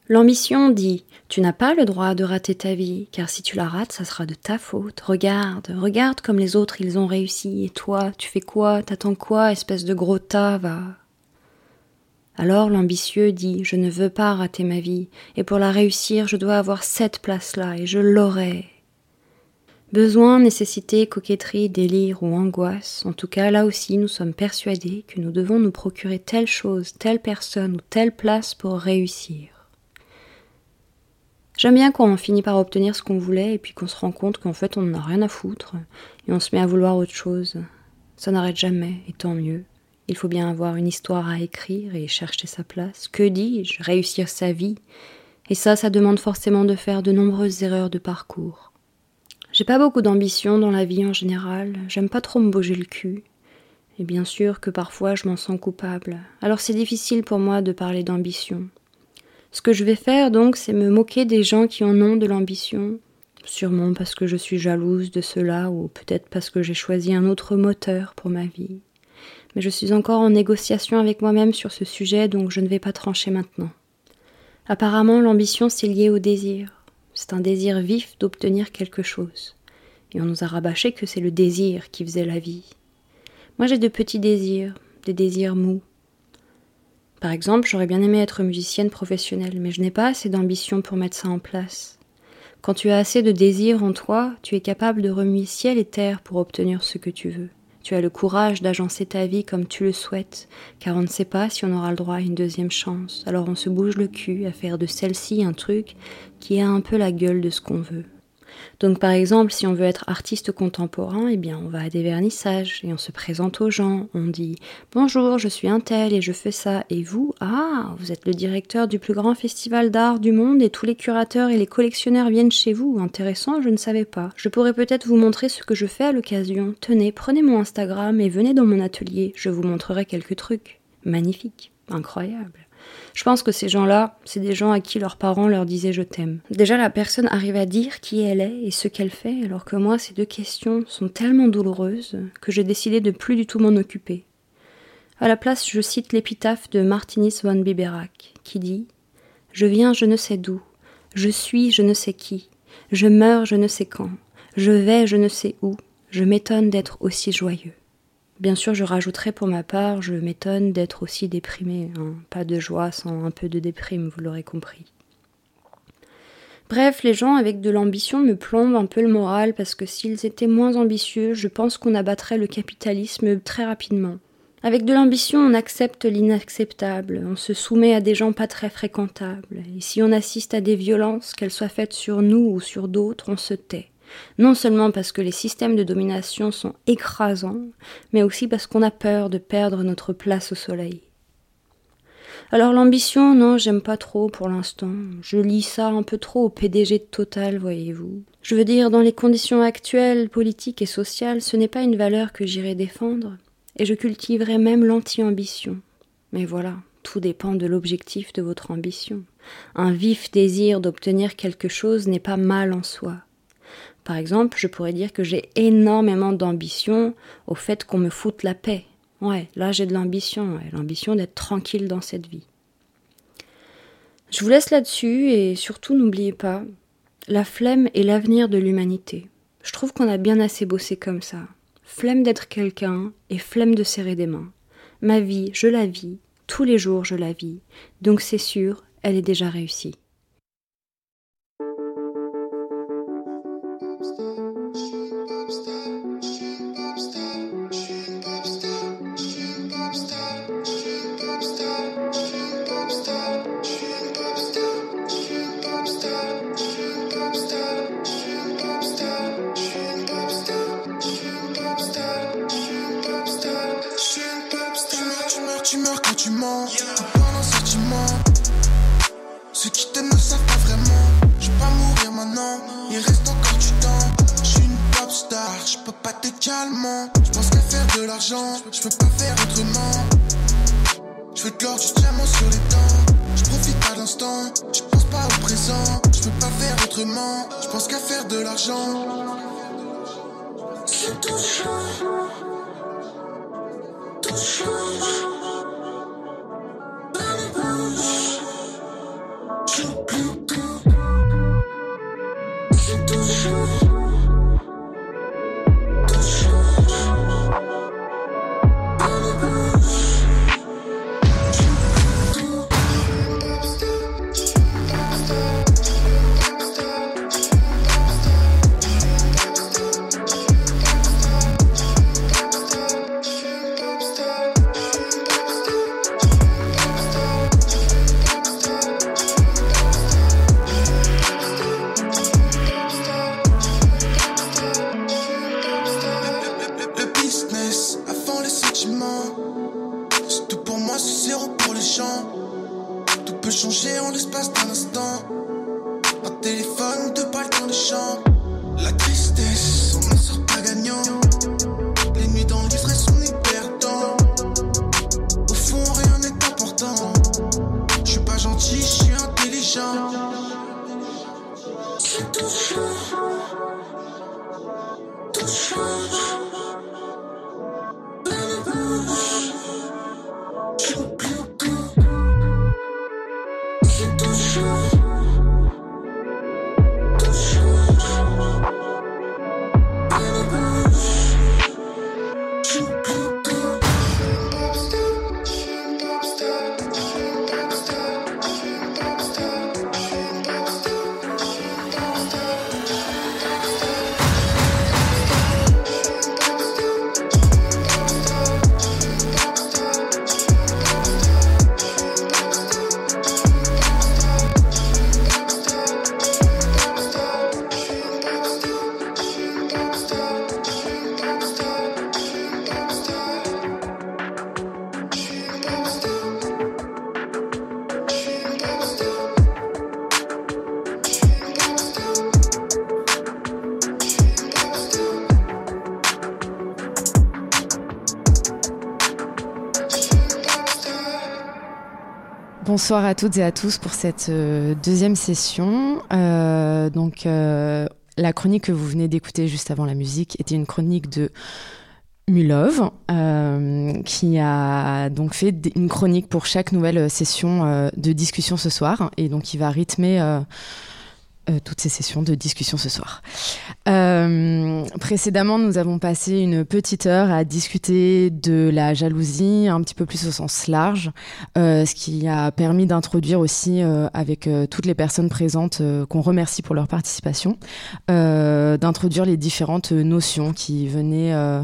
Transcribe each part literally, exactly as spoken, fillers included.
L'ambition dit « Tu n'as pas le droit de rater ta vie, car si tu la rates, ça sera de ta faute. Regarde, regarde comme les autres, ils ont réussi, et toi, tu fais quoi? T'attends quoi, espèce de gros tas, va ?» Alors l'ambitieux dit « Je ne veux pas rater ma vie, et pour la réussir, je dois avoir cette place-là, et je l'aurai. » Besoin, nécessité, coquetterie, délire ou angoisse, en tout cas là aussi nous sommes persuadés que nous devons nous procurer telle chose, telle personne ou telle place pour réussir. J'aime bien quand on finit par obtenir ce qu'on voulait et puis qu'on se rend compte qu'en fait on n'en a rien à foutre et on se met à vouloir autre chose. Ça n'arrête jamais, et tant mieux. Il faut bien avoir une histoire à écrire et chercher sa place. Que dis-je? Réussir sa vie. Et ça, ça demande forcément de faire de nombreuses erreurs de parcours. J'ai pas beaucoup d'ambition dans la vie en général, j'aime pas trop me bouger le cul. Et bien sûr que parfois je m'en sens coupable. Alors c'est difficile pour moi de parler d'ambition. Ce que je vais faire donc, c'est me moquer des gens qui en ont de l'ambition, sûrement parce que je suis jalouse de cela ou peut-être parce que j'ai choisi un autre moteur pour ma vie. Mais je suis encore en négociation avec moi-même sur ce sujet, donc je ne vais pas trancher maintenant. Apparemment, l'ambition, c'est lié au désir. C'est un désir vif d'obtenir quelque chose. Et on nous a rabâché que c'est le désir qui faisait la vie. Moi, j'ai de petits désirs, des désirs mous. Par exemple, j'aurais bien aimé être musicienne professionnelle, mais je n'ai pas assez d'ambition pour mettre ça en place. Quand tu as assez de désir en toi, tu es capable de remuer ciel et terre pour obtenir ce que tu veux. Tu as le courage d'agencer ta vie comme tu le souhaites, car on ne sait pas si on aura le droit à une deuxième chance. Alors on se bouge le cul à faire de celle-ci un truc qui a un peu la gueule de ce qu'on veut. Donc par exemple, si on veut être artiste contemporain, eh bien on va à des vernissages et on se présente aux gens. On dit « Bonjour, je suis un tel et je fais ça. Et vous? Ah, vous êtes le directeur du plus grand festival d'art du monde et tous les curateurs et les collectionneurs viennent chez vous. Intéressant, je ne savais pas. Je pourrais peut-être vous montrer ce que je fais à l'occasion. Tenez, prenez mon Instagram et venez dans mon atelier. Je vous montrerai quelques trucs. Magnifique, incroyable. » Je pense que ces gens-là, c'est des gens à qui leurs parents leur disaient « je t'aime ». Déjà, la personne arrive à dire qui elle est et ce qu'elle fait, alors que moi, ces deux questions sont tellement douloureuses que j'ai décidé de plus du tout m'en occuper. À la place, je cite l'épitaphe de Martinis von Biberac, qui dit « Je viens je ne sais d'où, je suis je ne sais qui, je meurs je ne sais quand, je vais je ne sais où, je m'étonne d'être aussi joyeux ». Bien sûr, je rajouterai pour ma part, je m'étonne d'être aussi déprimée. Hein. Pas de joie sans un peu de déprime, vous l'aurez compris. Bref, les gens avec de l'ambition me plombent un peu le moral parce que s'ils étaient moins ambitieux, je pense qu'on abattrait le capitalisme très rapidement. Avec de l'ambition, on accepte l'inacceptable, on se soumet à des gens pas très fréquentables. Et si on assiste à des violences, qu'elles soient faites sur nous ou sur d'autres, on se tait. Non seulement parce que les systèmes de domination sont écrasants, mais aussi parce qu'on a peur de perdre notre place au soleil. Alors l'ambition, non, j'aime pas trop pour l'instant. Je lis ça un peu trop au P D G de Total, voyez-vous. Je veux dire, dans les conditions actuelles, politiques et sociales, ce n'est pas une valeur que j'irai défendre, et je cultiverai même l'anti-ambition. Mais voilà, tout dépend de l'objectif de votre ambition. Un vif désir d'obtenir quelque chose n'est pas mal en soi. Par exemple, je pourrais dire que j'ai énormément d'ambition au fait qu'on me foute la paix. Ouais, là j'ai de l'ambition, ouais, l'ambition d'être tranquille dans cette vie. Je vous laisse là-dessus et surtout n'oubliez pas, la flemme est l'avenir de l'humanité. Je trouve qu'on a bien assez bossé comme ça. Flemme d'être quelqu'un et flemme de serrer des mains. Ma vie, je la vis, tous les jours je la vis, donc c'est sûr, elle est déjà réussie. Tu meurs quand tu mens, tu parles en sentiment. Ceux qui t'aiment ne savent pas vraiment. Je vais pas mourir maintenant, il reste encore du temps. Je suis une pop star, je peux pas t'être calmant. Je pense qu'à faire de l'argent, je peux pas faire autrement. Je veux de l'or, du diamant sur les dents. Je profite pas de l'instant, je pense pas au présent. Je peux pas faire autrement, je pense qu'à faire de l'argent. C'est tout chaud, tout chaud. Bonsoir à toutes et à tous pour cette euh, deuxième session. Euh, donc, euh, la chronique que vous venez d'écouter juste avant la musique était une chronique de Mulov, euh, qui a donc fait une chronique pour chaque nouvelle session euh, de discussion ce soir. Et donc, il va rythmer euh, euh, toutes ces sessions de discussion ce soir. Euh, précédemment, nous avons passé une petite heure à discuter de la jalousie, un petit peu plus au sens large, euh, ce qui a permis d'introduire aussi, euh, avec euh, toutes les personnes présentes, euh, qu'on remercie pour leur participation, euh, d'introduire les différentes notions qui venaient euh,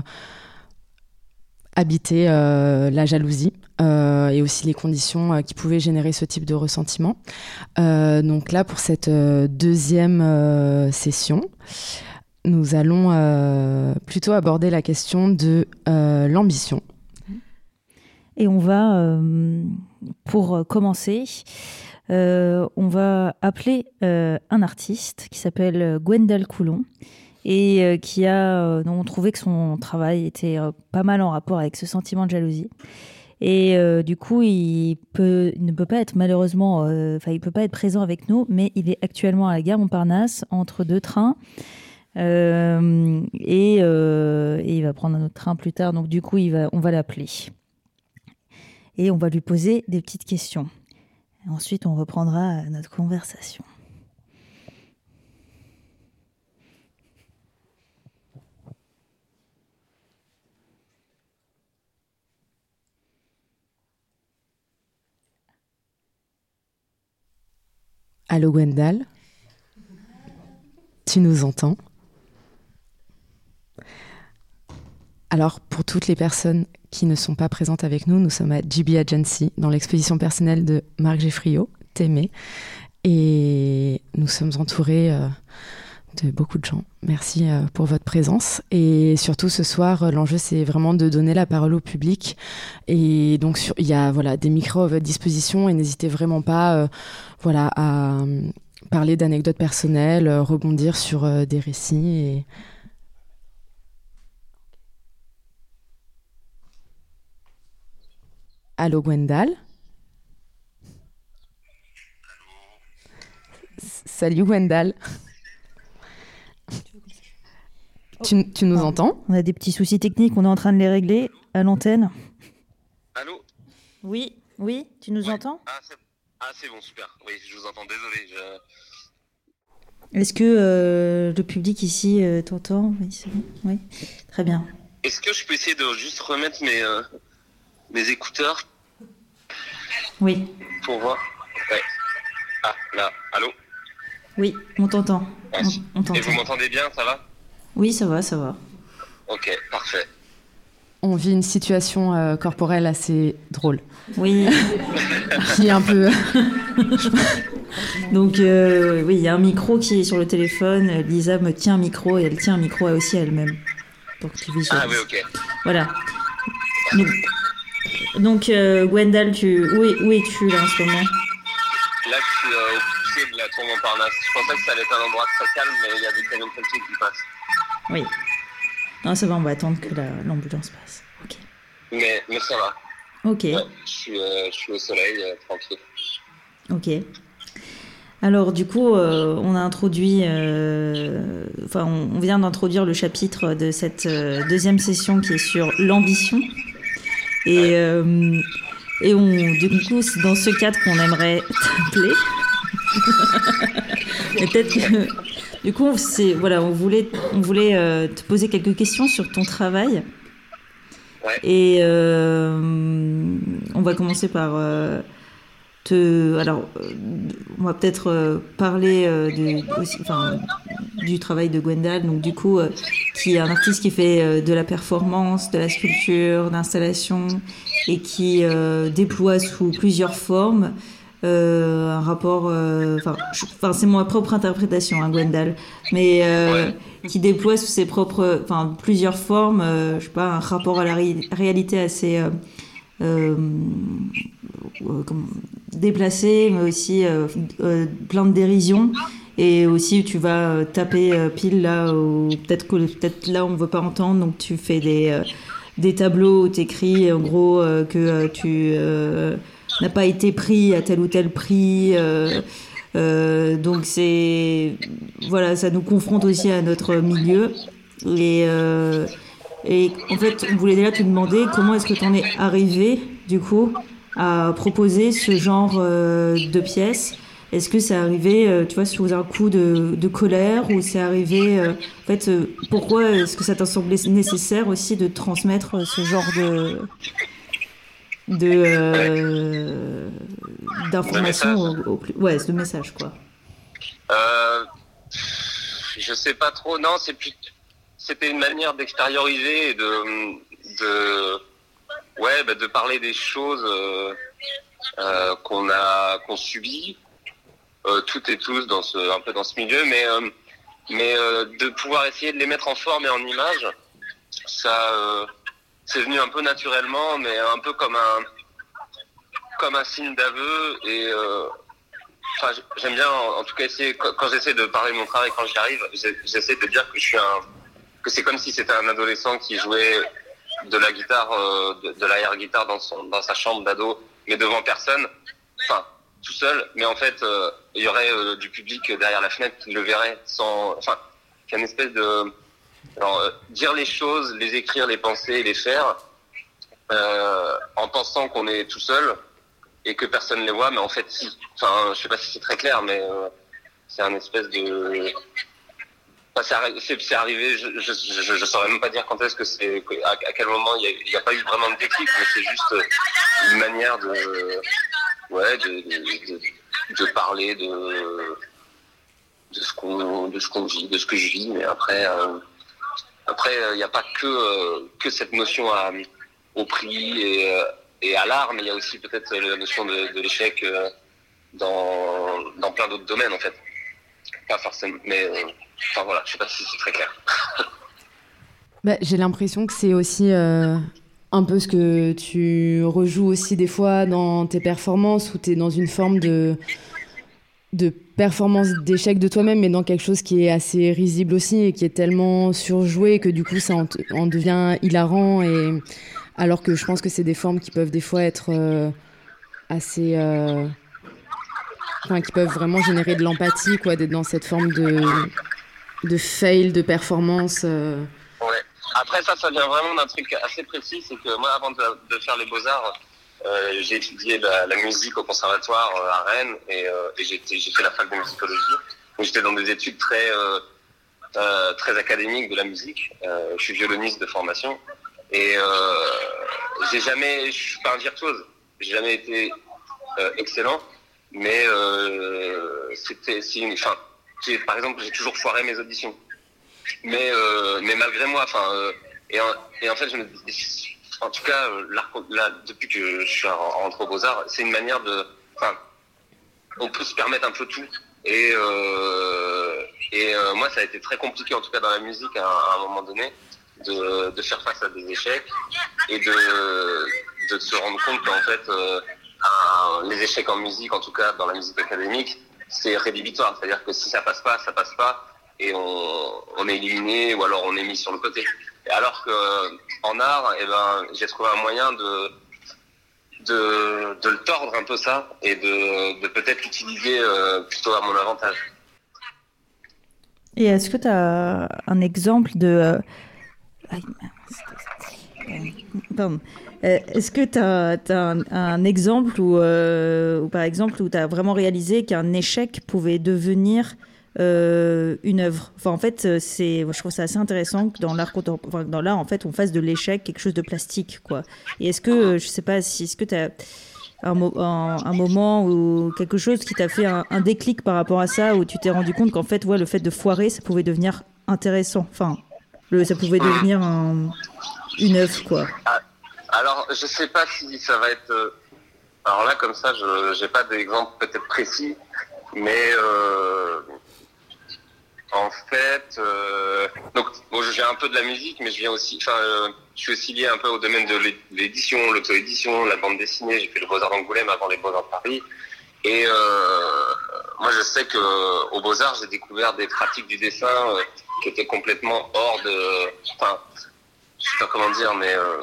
habiter euh, la jalousie. Euh, et aussi les conditions euh, qui pouvaient générer ce type de ressentiment. Euh, donc là, pour cette euh, deuxième euh, session, nous allons euh, plutôt aborder la question de euh, l'ambition. Et on va, euh, pour commencer, euh, on va appeler euh, un artiste qui s'appelle Gwendal Coulon et euh, qui a, euh, dont on trouvait que son travail était euh, pas mal en rapport avec ce sentiment de jalousie. Et euh, du coup, il, peut, il ne peut pas être malheureusement, enfin, euh, il peut pas être présent avec nous, mais il est actuellement à la gare Montparnasse entre deux trains euh, et, euh, et il va prendre un autre train plus tard. Donc du coup, il va, on va l'appeler et on va lui poser des petites questions. Et ensuite, on reprendra notre conversation. Allô Gwendal, tu nous entends? Alors, pour toutes les personnes qui ne sont pas présentes avec nous, nous sommes à G B Agency, dans l'exposition personnelle de Marc Geffriot, T'aimer, et nous sommes entourés euh, de beaucoup de gens. Merci euh, pour votre présence. Et surtout, ce soir, euh, l'enjeu, c'est vraiment de donner la parole au public. Et donc, sur, il y a voilà, des micros à votre disposition et n'hésitez vraiment pas euh, voilà, à euh, parler d'anecdotes personnelles, euh, rebondir sur euh, des récits. Et... Allô, Gwendal. S- Salut, Gwendal. Tu, tu nous Ah, entends? On a des petits soucis techniques, on est en train de les régler à l'antenne. Allô? Oui, oui, tu nous Ouais. entends? Ah, c'est... Ah, c'est bon, super. Oui, je vous entends, désolé. Je... Est-ce que euh, le public ici euh, t'entend? Oui, c'est bon. Oui, très bien. Est-ce que je peux essayer de juste remettre mes, euh, mes écouteurs? Oui. Pour voir. Ouais. Ah, là, allô? Oui, on t'entend. Ouais. On, on t'entend. Et vous m'entendez bien, ça va? Oui, ça va, ça va. Ok, parfait. On vit une situation euh, corporelle assez drôle. Oui. Qui est un peu... Donc, euh, oui, il y a un micro qui est sur le téléphone. Lisa me tient un micro et elle tient un micro aussi elle-même. Donc, tu visualises. Ah oui, ok. Voilà. Donc, donc euh, Gwendal, tu... où, es, où es-tu là en ce moment? Là, je suis euh, au pied de la tour Montparnasse. Je pensais que ça allait être un endroit très calme, mais il y a des camions de pompiers qui passent. Oui. Non, ça va, on va attendre que la, l'ambulance passe. Ok. Mais, mais ça va. Ok. Ouais, je, suis, euh, je suis au soleil, euh, tranquille. Ok. Alors, du coup, euh, on a introduit... euh, Enfin, on, on vient d'introduire le chapitre de cette euh, deuxième session qui est sur l'ambition. Et, Ouais. euh, et on, du coup, c'est dans ce cadre qu'on aimerait t'appeler. Et peut-être que... Du coup, c'est, voilà, on voulait, on voulait euh, te poser quelques questions sur ton travail. Ouais. Et euh, on va commencer par euh, te. Alors, euh, on va peut-être euh, parler euh, de, aussi, enfin, du travail de Gwendal, donc du coup, euh, qui est un artiste qui fait euh, de la performance, de la sculpture, d'installation, et qui euh, déploie sous plusieurs formes. Euh, un rapport, enfin, euh, c'est ma propre interprétation, hein, Gwendal, mais euh, ouais. qui déploie sous ses propres, enfin, plusieurs formes, euh, je sais pas, un rapport à la ré- réalité assez euh, euh, euh, comment, déplacé, mais aussi euh, euh, plein de dérision. Et aussi, tu vas euh, taper euh, pile là où peut-être que peut-être là on ne veut pas entendre, donc tu fais des euh, des tableaux où t'écris en gros euh, que euh, tu euh, n'a pas été pris à tel ou tel prix. Euh, euh, donc c'est voilà, ça nous confronte aussi à notre milieu. Et, euh, et en fait, on voulait déjà te demander comment est-ce que tu en es arrivé du coup à proposer ce genre euh, de pièces. Est-ce que c'est arrivé, euh, tu vois, sous un coup de, de colère ou c'est arrivé, euh, en fait, euh, pourquoi est-ce que ça t'a semblé nécessaire aussi de transmettre ce genre de de euh, d'informations au, au, ouais, de messages quoi. Euh, je sais pas trop. Non, c'est plus, c'était une manière d'extérioriser et de de ouais, bah, de parler des choses euh, euh, qu'on a qu'on subit. Euh, toutes et tous dans ce, un peu dans ce milieu, mais, euh, mais euh, de pouvoir essayer de les mettre en forme et en image, ça, euh, c'est venu un peu naturellement, mais un peu comme un, comme un signe d'aveu. Et euh, enfin, j'aime bien, en, en tout cas, essayer, quand, quand j'essaie de parler de mon travail, quand j'y arrive, j'essaie de dire que je suis un, que c'est comme si c'était un adolescent qui jouait de la guitare, euh, de, de la air guitare dans son, dans sa chambre d'ado, mais devant personne. Enfin, tout seul, mais en fait, euh, il y aurait euh, du public derrière la fenêtre qui le verrait sans... Enfin, il y a une espèce de... Alors, euh, dire les choses, les écrire, les penser, les faire, euh, en pensant qu'on est tout seul et que personne ne les voit, mais en fait, si. Enfin, je sais pas si c'est très clair, mais euh, c'est un espèce de... Enfin, c'est, c'est arrivé, je, je, je, je saurais même pas dire quand est-ce que c'est... À, à quel moment il n'y a, a pas eu vraiment de déclic, mais c'est juste une manière de... Ouais, de, de, de, de parler de, de, ce qu'on, de ce qu'on vit, de ce que je vis, mais après, euh, après, il n'y a pas que, euh, que cette notion à, au prix et, euh, et à l'art, mais il y a aussi peut-être la notion de, de l'échec euh, dans, dans plein d'autres domaines, en fait. Pas forcément, mais euh, enfin voilà, je sais pas si c'est très clair. Bah, j'ai l'impression que c'est aussi... Euh... un peu ce que tu rejoues aussi des fois dans tes performances où tu es dans une forme de, de performance d'échec de toi-même, mais dans quelque chose qui est assez risible aussi et qui est tellement surjoué que du coup ça en, en devient hilarant. Et, alors que je pense que c'est des formes qui peuvent des fois être euh, assez... Euh, enfin, qui peuvent vraiment générer de l'empathie, quoi, d'être dans cette forme de, de fail, de performance. Euh, ouais. Après ça, ça vient vraiment d'un truc assez précis, c'est que moi, avant de, de faire les Beaux-Arts, Euh, j'ai étudié la, la musique au conservatoire euh, à Rennes et, euh, et j'ai, j'ai fait la fac de musicologie. Donc j'étais dans des études très euh, euh, très académiques de la musique. Euh, je suis violoniste de formation et euh, j'ai jamais, je suis pas un virtuose, j'ai jamais été euh, excellent, mais euh, c'était, c'est une, enfin, j'ai, par exemple, j'ai toujours foiré mes auditions. Mais euh, mais malgré moi, enfin, euh, et, et en fait, je me dis. En tout cas, là, là, depuis que je suis rentré aux Beaux-Arts, c'est une manière de... Enfin, on peut se permettre un peu tout. Et, euh, et euh, moi, ça a été très compliqué, en tout cas dans la musique, à, à un moment donné, de, de faire face à des échecs et de, de se rendre compte qu'en fait, euh, un, les échecs en musique, en tout cas dans la musique académique, c'est rédhibitoire. C'est-à-dire que si ça passe pas, ça passe pas, et on, on est éliminé ou alors on est mis sur le côté. Alors qu'en art, eh ben, j'ai trouvé un moyen de, de, de le tordre un peu ça et de, de peut-être l'utiliser euh, plutôt à mon avantage. Et est-ce que tu as un exemple de... Euh... Pardon. Est-ce que tu as un, un exemple où, euh, où, par exemple, où tu as vraiment réalisé qu'un échec pouvait devenir... Euh, une œuvre. Enfin, en fait, c'est, je trouve ça assez intéressant que dans l'art contemporain, dans l'art, en fait, on fasse de l'échec quelque chose de plastique, quoi. Et est-ce que, je sais pas, si, est-ce que tu as un, un, un moment ou quelque chose qui t'a fait un, un déclic par rapport à ça, où tu t'es rendu compte qu'en fait, ouais, le fait de foirer, ça pouvait devenir intéressant. Enfin, le, ça pouvait devenir un, une œuvre, quoi. Alors, je sais pas si ça va être. Alors là, comme ça, je j'ai pas d'exemple peut-être précis, mais. Euh... En fait, euh, donc bon, j'ai un peu de la musique, mais je viens aussi, enfin, euh, je suis aussi lié un peu au domaine de l'édition, l'auto-édition, la bande dessinée. J'ai fait le Beaux-Arts d'Angoulême avant les Beaux-Arts de Paris, et euh, moi, je sais que aux Beaux-Arts, j'ai découvert des pratiques du dessin euh, qui étaient complètement hors de, enfin, je sais pas comment dire, mais euh,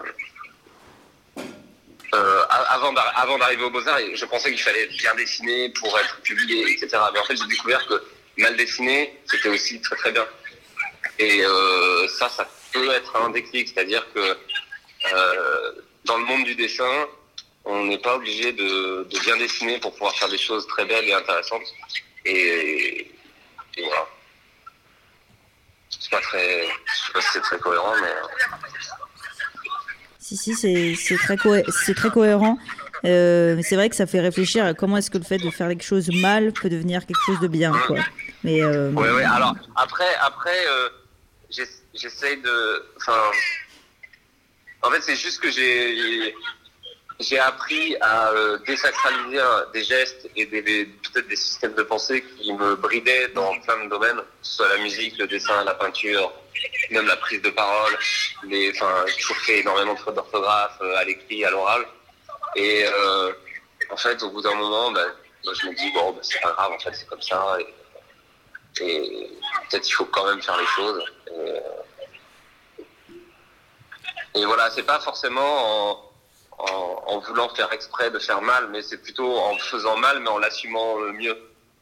euh, avant d'arri- avant d'arriver aux Beaux-Arts, je pensais qu'il fallait bien dessiner pour être publié, et cetera. Mais en fait, j'ai découvert que mal dessiné, c'était aussi très très bien. Et euh, ça, ça peut être un déclic, c'est-à-dire que euh, dans le monde du dessin, on n'est pas obligé de, de bien dessiner pour pouvoir faire des choses très belles et intéressantes. Et, et voilà. C'est pas très, je sais pas si c'est très cohérent, mais. Si si, c'est c'est très cohé- c'est très cohérent. Euh, mais c'est vrai que ça fait réfléchir à comment est-ce que le fait de faire quelque chose mal peut devenir quelque chose de bien, quoi. Mais euh... ouais, ouais. Alors après, après, euh, j'essaye de. Enfin, en fait, c'est juste que j'ai j'ai appris à euh, désacraliser euh, des gestes et des, des peut-être des systèmes de pensée qui me bridaient dans plein de domaines, que ce soit la musique, le dessin, la peinture, même la prise de parole. Les, enfin, j'ai toujours fait énormément de fautes d'orthographe euh, à l'écrit, à l'oral. Et euh, en fait, au bout d'un moment, ben, ben, je me dis, bon, ben, c'est pas grave, en fait, c'est comme ça. Et, et peut-être il faut quand même faire les choses. Et, et voilà, c'est pas forcément en, en, en voulant faire exprès de faire mal, mais c'est plutôt en faisant mal, mais en l'assumant mieux.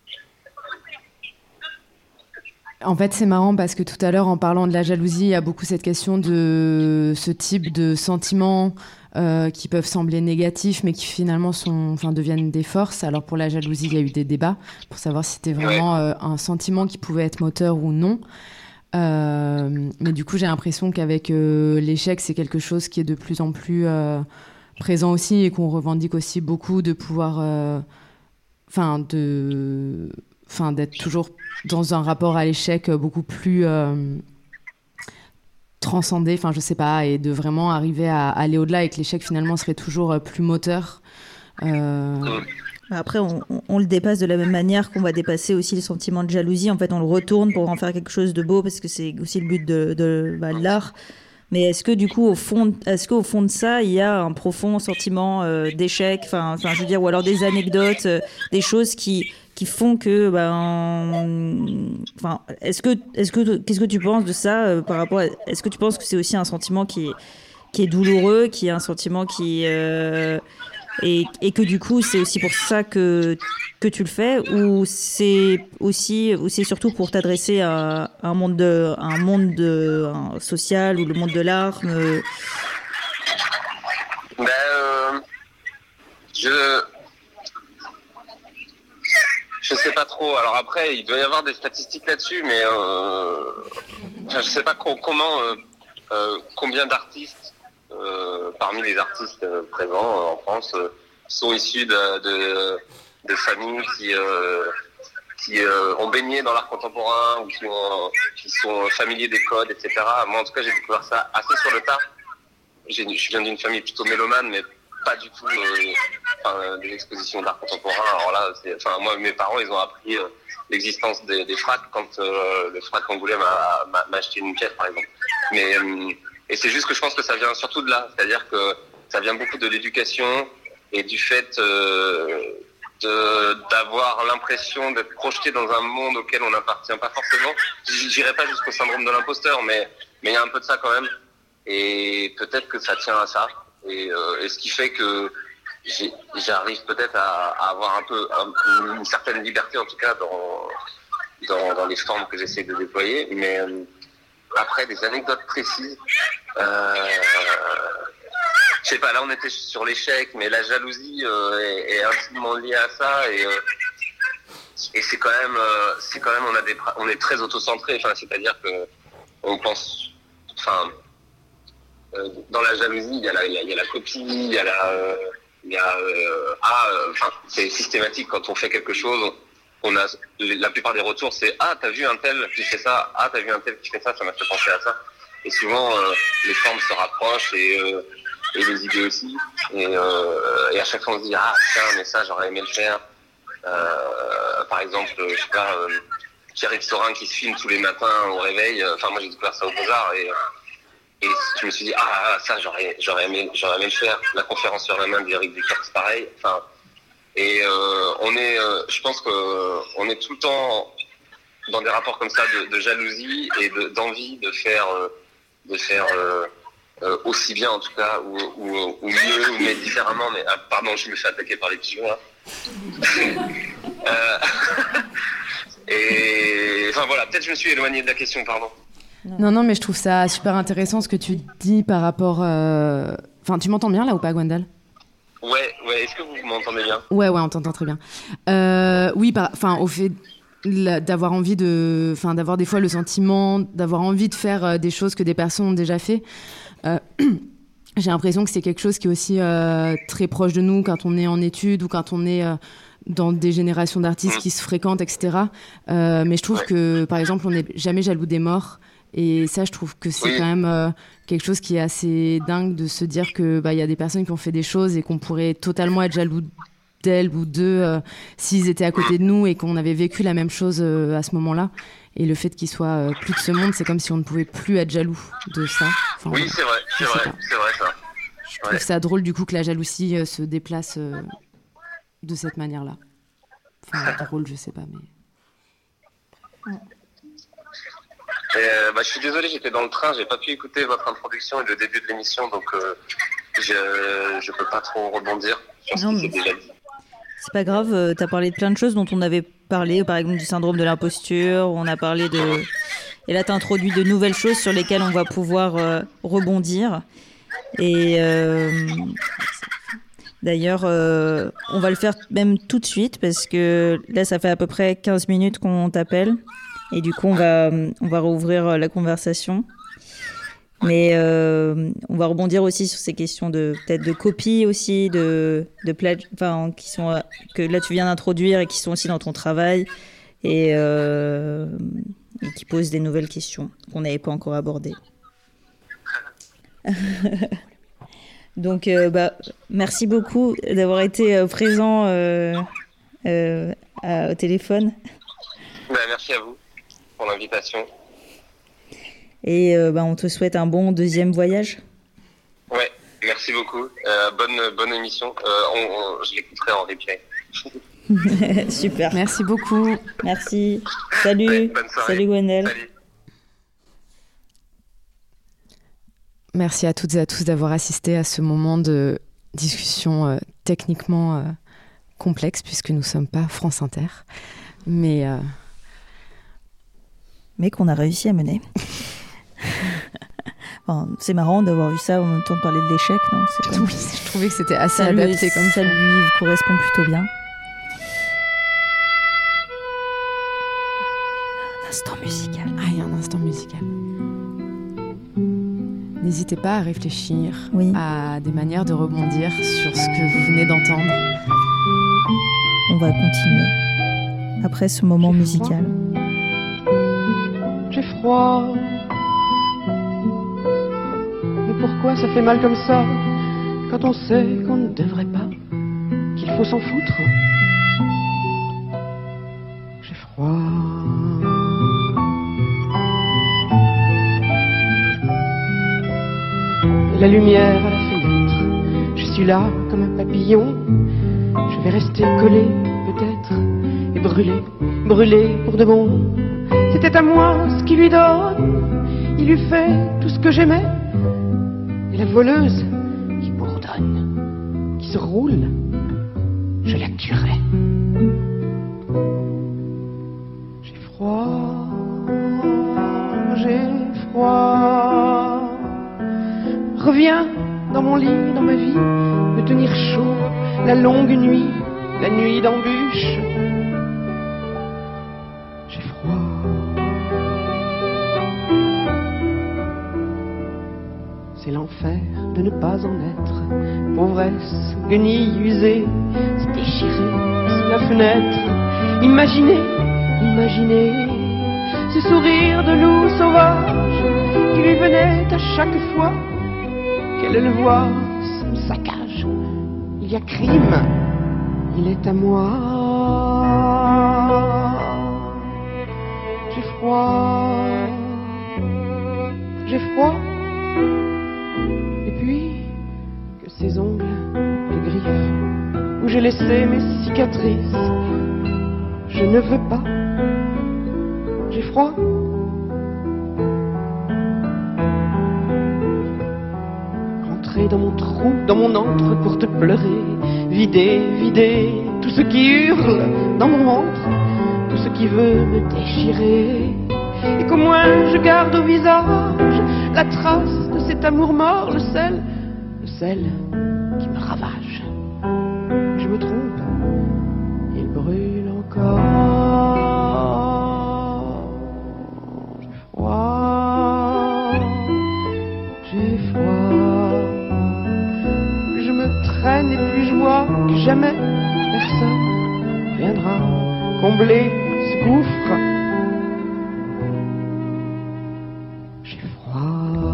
En fait, c'est marrant parce que tout à l'heure, en parlant de la jalousie, il y a beaucoup cette question de ce type de sentiments euh, qui peuvent sembler négatifs, mais qui finalement sont, enfin, deviennent des forces. Alors pour la jalousie, il y a eu des débats pour savoir si c'était vraiment euh, un sentiment qui pouvait être moteur ou non. Euh, mais du coup, j'ai l'impression qu'avec euh, l'échec, c'est quelque chose qui est de plus en plus euh, présent aussi et qu'on revendique aussi beaucoup de pouvoir, enfin, euh, de... Enfin, d'être toujours dans un rapport à l'échec beaucoup plus euh, transcendé, enfin je sais pas, et de vraiment arriver à, à aller au-delà et que l'échec finalement serait toujours plus moteur. Euh... Après, on, on, on le dépasse de la même manière qu'on va dépasser aussi le sentiment de jalousie. En fait, on le retourne pour en faire quelque chose de beau parce que c'est aussi le but de, de, bah, de l'art. Mais est-ce que du coup, au fond, est-ce qu'au fond de ça, il y a un profond sentiment euh, d'échec, enfin, enfin, je veux dire, ou alors des anecdotes, euh, des choses qui qui font que, ben, enfin, est-ce que, est-ce que, qu'est-ce que tu penses de ça euh, par rapport à, est-ce que tu penses que c'est aussi un sentiment qui est, qui est douloureux, qui est un sentiment qui, euh, et, et que du coup, c'est aussi pour ça que, que tu le fais, ou c'est aussi, ou c'est surtout pour t'adresser à, à un monde de, à un monde de, un social ou le monde de l'art? euh... Ben, euh, Je je sais pas trop. Alors après, il doit y avoir des statistiques là-dessus, mais euh... enfin, je sais pas co- comment, euh, euh, combien d'artistes euh, parmi les artistes euh, présents euh, en France euh, sont issus de, de, de familles qui euh, qui euh, ont baigné dans l'art contemporain ou qui, ont, qui sont familiers des codes, et cetera. Moi, en tout cas, j'ai découvert ça assez sur le tard. J'ai, je viens d'une famille plutôt mélomane, mais pas du tout euh, enfin, des expositions d'art contemporain. Alors là, c'est, enfin, moi, mes parents, ils ont appris euh, l'existence des, des fracs quand euh, le frac Angoulême m'a, m'a, m'a acheté une pièce, par exemple. Mais euh, et c'est juste que je pense que ça vient surtout de là, c'est-à-dire que ça vient beaucoup de l'éducation et du fait euh, de, d'avoir l'impression d'être projeté dans un monde auquel on n'appartient pas forcément. J'irai pas jusqu'au syndrome de l'imposteur, mais mais il y a un peu de ça quand même. Et peut-être que ça tient à ça. Et, euh, et ce qui fait que j'ai, j'arrive peut-être à, à avoir un peu un, une certaine liberté, en tout cas dans dans, dans les formes que j'essaie de déployer. Mais euh, après des anecdotes précises. Euh, Je sais pas, là on était sur l'échec, mais la jalousie euh, est, est intimement liée à ça et, euh, et c'est quand même, euh, c'est quand même on a des, on est très autocentré, enfin c'est-à-dire que on pense, enfin euh, dans la jalousie il y a la, il y a, il y a la copie, il y a la, euh, il y a euh, ah, enfin euh, c'est systématique quand on fait quelque chose, on a la plupart des retours c'est ah t'as vu un tel qui fait ça, ah t'as vu un tel qui fait ça, ça m'a fait penser à ça et souvent euh, les formes se rapprochent et euh, et les idées aussi et, euh, et à chaque fois on se dit ah tiens mais ça j'aurais aimé le faire euh, par exemple je sais pas euh, Pierre-Yves Sorin qui se filme tous les matins au réveil, enfin moi j'ai découvert ça au Beaux-Arts et, et je me suis dit ah ça j'aurais j'aurais aimé j'aurais aimé le faire, la conférence sur la main d'Éric Vickers pareil, enfin et euh, on est euh, je pense que on est tout le temps dans des rapports comme ça de, de jalousie et de, d'envie de faire euh, de faire euh, Euh, aussi bien en tout cas, ou, ou, ou mieux, mais différemment. Mais ah, pardon, je me fais attaquer par les pigeons là. euh, et enfin voilà, peut-être je me suis éloigné de la question, pardon. Non, non, mais je trouve ça super intéressant ce que tu dis par rapport. Euh... Enfin, tu m'entends bien là ou pas, Gwendal ? Ouais, ouais. Est-ce que vous m'entendez bien ? Ouais, ouais, on t'entend très bien. Euh, oui, par... enfin, au fait. D'avoir envie de, enfin, d'avoir des fois le sentiment d'avoir envie de faire des choses que des personnes ont déjà fait. Euh, j'ai l'impression que c'est quelque chose qui est aussi euh, très proche de nous quand on est en études ou quand on est euh, dans des générations d'artistes qui se fréquentent, et cetera. Euh, mais je trouve que, par exemple, on n'est jamais jaloux des morts. Et ça, je trouve que c'est oui. quand même euh, quelque chose qui est assez dingue de se dire que bah, y a des personnes qui ont fait des choses et qu'on pourrait totalement être jaloux d'elles ou d'eux euh, s'ils étaient à côté de nous et qu'on avait vécu la même chose euh, à ce moment-là. Et le fait qu'ils soient euh, plus de ce monde, c'est comme si on ne pouvait plus être jaloux de ça. Enfin, oui, voilà. c'est vrai, c'est vrai, c'est vrai ça. Je trouve ouais. ça drôle du coup que la jalousie euh, se déplace euh, de cette manière-là. Enfin, drôle, je sais pas, mais... Euh, bah, je suis désolé, j'étais dans le train, j'ai pas pu écouter votre introduction et le début de l'émission, donc euh, je, je peux pas trop rebondir sur ce qui s'est déjà dit. C'est pas grave, euh, t'as parlé de plein de choses dont on avait parlé, par exemple du syndrome de l'imposture, on a parlé de... Et là, t'as introduit de nouvelles choses sur lesquelles on va pouvoir euh, rebondir. Et euh, d'ailleurs, euh, on va le faire même tout de suite, parce que là, ça fait à peu près quinze minutes qu'on t'appelle. Et du coup, on va, on va rouvrir la conversation. Mais euh, on va rebondir aussi sur ces questions de peut-être de copie aussi, de de plage, enfin qui sont que là tu viens d'introduire et qui sont aussi dans ton travail et, euh, et qui posent des nouvelles questions qu'on n'avait pas encore abordées. Donc euh, bah merci beaucoup d'avoir été présent euh, euh, à, au téléphone. Bah, merci à vous pour l'invitation. Et euh, bah, on te souhaite un bon deuxième voyage. Ouais, merci beaucoup. Euh, bonne, bonne émission. Euh, on, on, je l'écouterai en replay. Super. Merci beaucoup. Merci. Salut. Ouais, bonne soirée. Salut Gwendal. Salut. Merci à toutes et à tous d'avoir assisté à ce moment de discussion euh, techniquement euh, complexe, puisque nous ne sommes pas France Inter. Mais, euh... Mais qu'on a réussi à mener. Enfin, c'est marrant d'avoir vu ça en même temps de parler de l'échec, non? C'est comme... Oui, je trouvais que c'était assez ça lui, adapté comme ça lui correspond plutôt bien. Un instant musical. Ah, il y a un instant musical. N'hésitez pas à réfléchir Oui. à des manières de rebondir sur ce que vous venez d'entendre. On va continuer après ce moment J'ai musical. J'ai froid. Mais pourquoi ça fait mal comme ça quand on sait qu'on ne devrait pas, qu'il faut s'en foutre? J'ai froid. Et la lumière à la fenêtre, je suis là comme un papillon. Je vais rester collé peut-être et brûler, brûler pour de bon. C'était à moi ce qui lui donne, il lui fait tout ce que j'aimais. Et la voleuse qui bourdonne, qui se roule, je la tuerai. J'ai froid, j'ai froid. Reviens dans mon lit, dans ma vie, me tenir chaud la longue nuit, la nuit d'embûche. J'ai froid. C'est l'enfer de ne pas en être. Pauvresse, guenille usée, se déchirer sous la fenêtre. Imaginez, imaginez ce sourire de loup sauvage qui lui venait à chaque fois qu'elle le voit, ça me saccage. Il y a crime, il est à moi. J'ai froid, j'ai froid. Et puis que ces ongles de griffes où j'ai laissé mes cicatrices, je ne veux pas. J'ai froid. Rentrer dans mon trou, dans mon antre pour te pleurer, vider, vider tout ce qui hurle dans mon ventre, tout ce qui veut me déchirer, et qu'au moins je garde au visage la trace de cet amour mort, le sel, le sel qui me ravage. Je me trompe, il brûle encore. J'ai froid, j'ai froid. Plus je me traîne et plus je vois que jamais personne viendra combler ce gouffre. J'ai froid.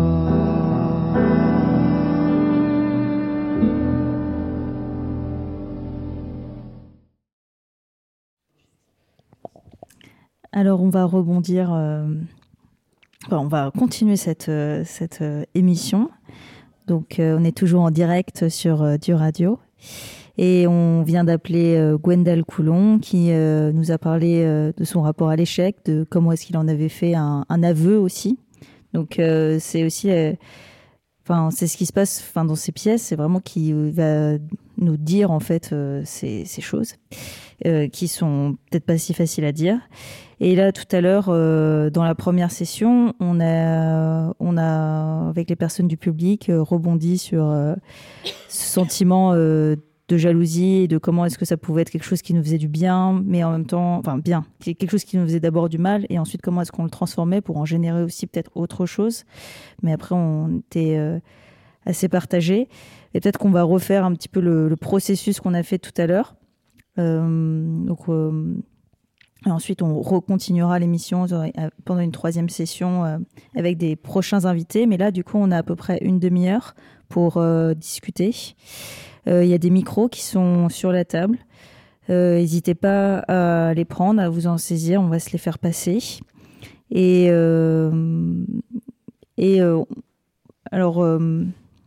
Alors on va rebondir, euh, enfin, on va continuer cette, euh, cette euh, émission. Donc euh, on est toujours en direct sur euh, du radio. Et on vient d'appeler euh, Gwendal Coulon qui euh, nous a parlé euh, de son rapport à l'échec, de comment est-ce qu'il en avait fait un, un aveu aussi. Donc euh, c'est aussi, euh, enfin c'est ce qui se passe, enfin dans ces pièces, c'est vraiment qu'il va nous dire en fait euh, ces, ces choses euh, qui sont peut-être pas si faciles à dire. Et là tout à l'heure, euh, dans la première session, on a, on a avec les personnes du public euh, rebondi sur euh, ce sentiment euh, de jalousie et de comment est-ce que ça pouvait être quelque chose qui nous faisait du bien, mais en même temps, enfin bien, quelque chose qui nous faisait d'abord du mal, et ensuite comment est-ce qu'on le transformait pour en générer aussi peut-être autre chose. Mais après, on était euh, assez partagés. Et peut-être qu'on va refaire un petit peu le, le processus qu'on a fait tout à l'heure. Euh, donc, euh, et ensuite, on recontinuera l'émission pendant une troisième session euh, avec des prochains invités. Mais là, du coup, on a à peu près une demi-heure pour euh, discuter. Il euh, y a des micros qui sont sur la table. Euh, n'hésitez pas à les prendre, à vous en saisir. On va se les faire passer. Et, euh, et euh, alors, euh,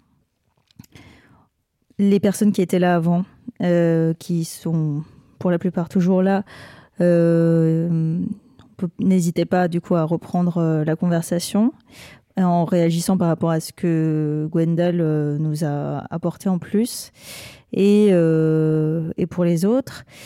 les personnes qui étaient là avant, euh, qui sont pour la plupart toujours là, euh, n'hésitez pas du coup à reprendre euh, la conversation en réagissant par rapport à ce que Gwendal euh, nous a apporté en plus. Et, euh, et pour les autres,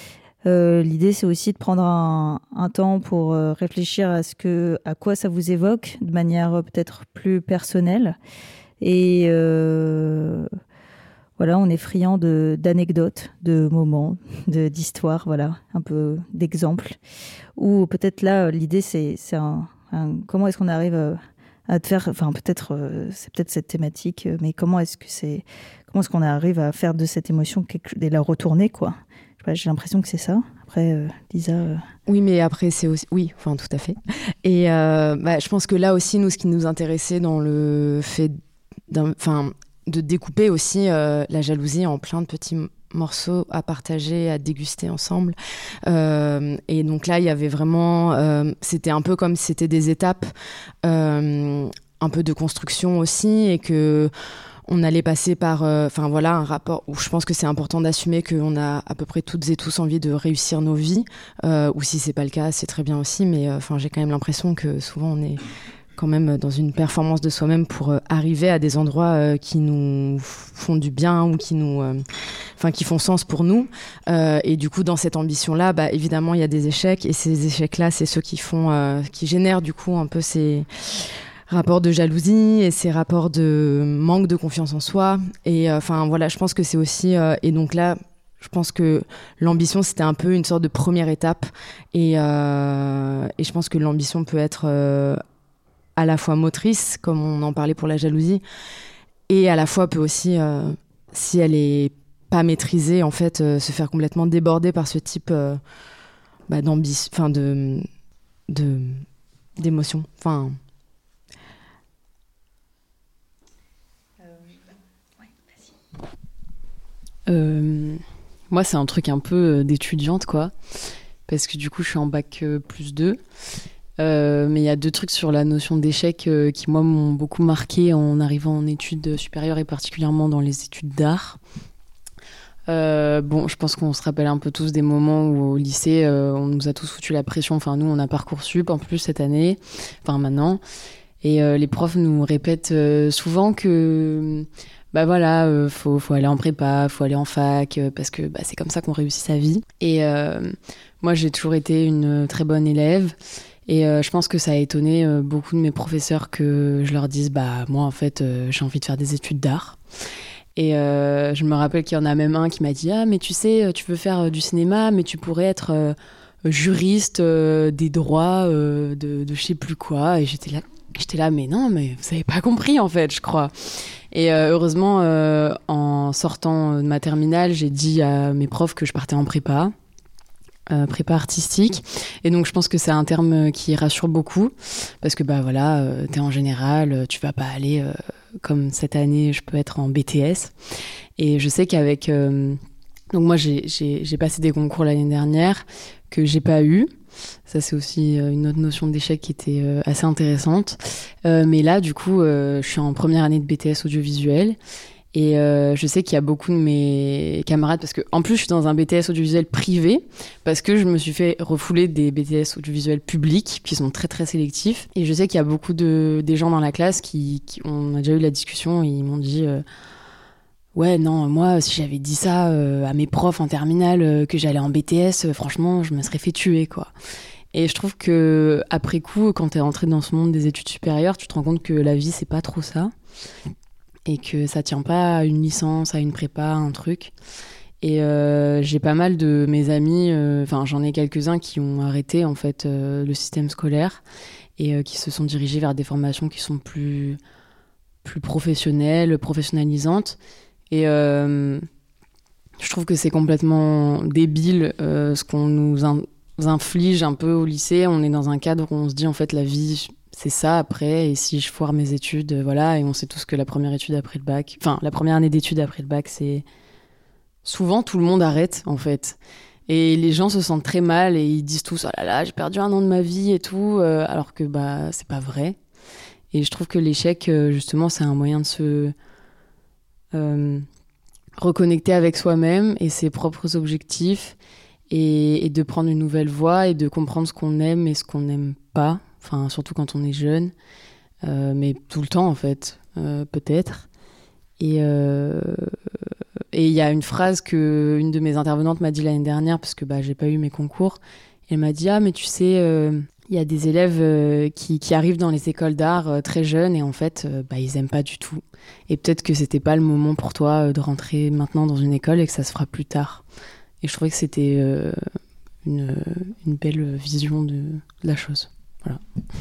Euh, l'idée, c'est aussi de prendre un, un temps pour euh, réfléchir à ce que, à quoi ça vous évoque, de manière euh, peut-être plus personnelle. Et euh, voilà, on est friand de, d'anecdotes, de moments, de, d'histoires, voilà, un peu d'exemples. Ou peut-être là, l'idée, c'est, c'est un, un, comment est-ce qu'on arrive à, à te faire, enfin peut-être, euh, c'est peut-être cette thématique, mais comment est-ce que c'est, comment est-ce qu'on arrive à faire de cette émotion quelque, et la retourner, quoi. J'ai l'impression que c'est ça. Après, euh, Lisa... Euh... Oui, mais après, c'est aussi... Oui, enfin, tout à fait. Et euh, bah, je pense que là aussi, nous, ce qui nous intéressait dans le fait enfin, de découper aussi euh, la jalousie en plein de petits morceaux à partager, à déguster ensemble. Euh, et donc là, il y avait vraiment... Euh, c'était un peu comme si c'était des étapes, euh, un peu de construction aussi, et que... On allait passer par enfin euh, voilà, un rapport où je pense que c'est important d'assumer qu'on a à peu près toutes et tous envie de réussir nos vies, euh, ou si c'est pas le cas, c'est très bien aussi, mais enfin euh, j'ai quand même l'impression que souvent on est quand même dans une performance de soi-même pour euh, arriver à des endroits euh, qui nous font du bien ou qui nous enfin euh, qui font sens pour nous, euh, et du coup dans cette ambition là, bah évidemment il y a des échecs, et ces échecs là c'est ceux qui font euh, qui génèrent du coup un peu ces rapports de jalousie et ces rapports de manque de confiance en soi. Et enfin euh, voilà, je pense que c'est aussi euh, et donc là je pense que l'ambition c'était un peu une sorte de première étape, et, euh, et je pense que l'ambition peut être euh, à la fois motrice, comme on en parlait pour la jalousie, et à la fois peut aussi euh, si elle est pas maîtrisée en fait euh, se faire complètement déborder par ce type euh, bah, d'ambition, enfin de, de d'émotion, enfin. Euh, moi, c'est un truc un peu d'étudiante, quoi. Parce que du coup, je suis en bac euh, plus deux. Euh, mais il y a deux trucs sur la notion d'échec euh, qui, moi, m'ont beaucoup marqué en arrivant en études supérieures, et particulièrement dans les études d'art. Euh, bon, je pense qu'on se rappelle un peu tous des moments où au lycée, euh, on nous a tous foutu la pression. Enfin, nous, on a Parcoursup en plus cette année, enfin maintenant. Et euh, les profs nous répètent euh, souvent que... bah voilà, euh, faut, faut aller en prépa, faut aller en fac, euh, parce que bah, c'est comme ça qu'on réussit sa vie. Et euh, moi, j'ai toujours été une très bonne élève, et euh, je pense que ça a étonné euh, beaucoup de mes professeurs que je leur dise, bah moi, en fait, euh, j'ai envie de faire des études d'art. Et euh, je me rappelle qu'il y en a même un qui m'a dit, ah, mais tu sais, tu veux faire euh, du cinéma, mais tu pourrais être euh, juriste euh, des droits euh, de, de je sais plus quoi. Et j'étais là, j'étais là, mais non, mais vous avez pas compris, en fait, je crois. Et euh, heureusement, euh, en sortant de ma terminale, j'ai dit à mes profs que je partais en prépa, euh, prépa artistique. Et donc, je pense que c'est un terme qui rassure beaucoup, parce que bah voilà, euh, t'es en général, tu vas pas aller euh, comme cette année, je peux être en B T S. Et je sais qu'avec, euh, donc moi j'ai, j'ai, j'ai passé des concours l'année dernière que j'ai pas eu. Ça, c'est aussi une autre notion d'échec qui était euh, assez intéressante. Euh, mais là, du coup, euh, je suis en première année de B T S audiovisuel. Et euh, je sais qu'il y a beaucoup de mes camarades, parce que en plus, je suis dans un B T S audiovisuel privé, parce que je me suis fait refouler des B T S audiovisuels publics, qui sont très, très sélectifs. Et je sais qu'il y a beaucoup de des gens dans la classe qui, qui on a déjà eu la discussion, et ils m'ont dit... Euh, ouais, non, moi, si j'avais dit ça euh, à mes profs en terminale, euh, que j'allais en B T S, euh, franchement, je me serais fait tuer, quoi. Et je trouve que après coup, quand t'es rentré dans ce monde des études supérieures, tu te rends compte que la vie, c'est pas trop ça. Et que ça tient pas à une licence, à une prépa, à un truc. Et euh, j'ai pas mal de mes amis, enfin, euh, j'en ai quelques-uns qui ont arrêté, en fait, euh, le système scolaire, et euh, qui se sont dirigés vers des formations qui sont plus, plus professionnelles, professionnalisantes. Et euh, je trouve que c'est complètement débile euh, ce qu'on nous in- inflige un peu au lycée. On est dans un cadre où on se dit en fait la vie c'est ça après, et si je foire mes études, euh, voilà. Et on sait tous que la première étude après le bac, enfin la première année d'études après le bac, c'est souvent tout le monde arrête en fait. Et les gens se sentent très mal et ils disent tous oh là là j'ai perdu un an de ma vie et tout, euh, alors que bah c'est pas vrai. Et je trouve que l'échec euh, justement c'est un moyen de se Euh, reconnecter avec soi-même et ses propres objectifs, et, et de prendre une nouvelle voie et de comprendre ce qu'on aime et ce qu'on n'aime pas, enfin surtout quand on est jeune, euh, mais tout le temps en fait, euh, peut-être. Et, euh, et il y a une phrase que une de mes intervenantes m'a dit l'année dernière, parce que bah, j'ai pas eu mes concours. Elle m'a dit « Ah, mais tu sais, il euh, y a des élèves euh, qui, qui arrivent dans les écoles d'art euh, très jeunes et en fait, euh, bah, ils aiment pas du tout. Et peut-être que c'était pas le moment pour toi euh, de rentrer maintenant dans une école et que ça se fera plus tard. » Et je trouvais que c'était euh, une, une belle vision de, de la chose. Voilà.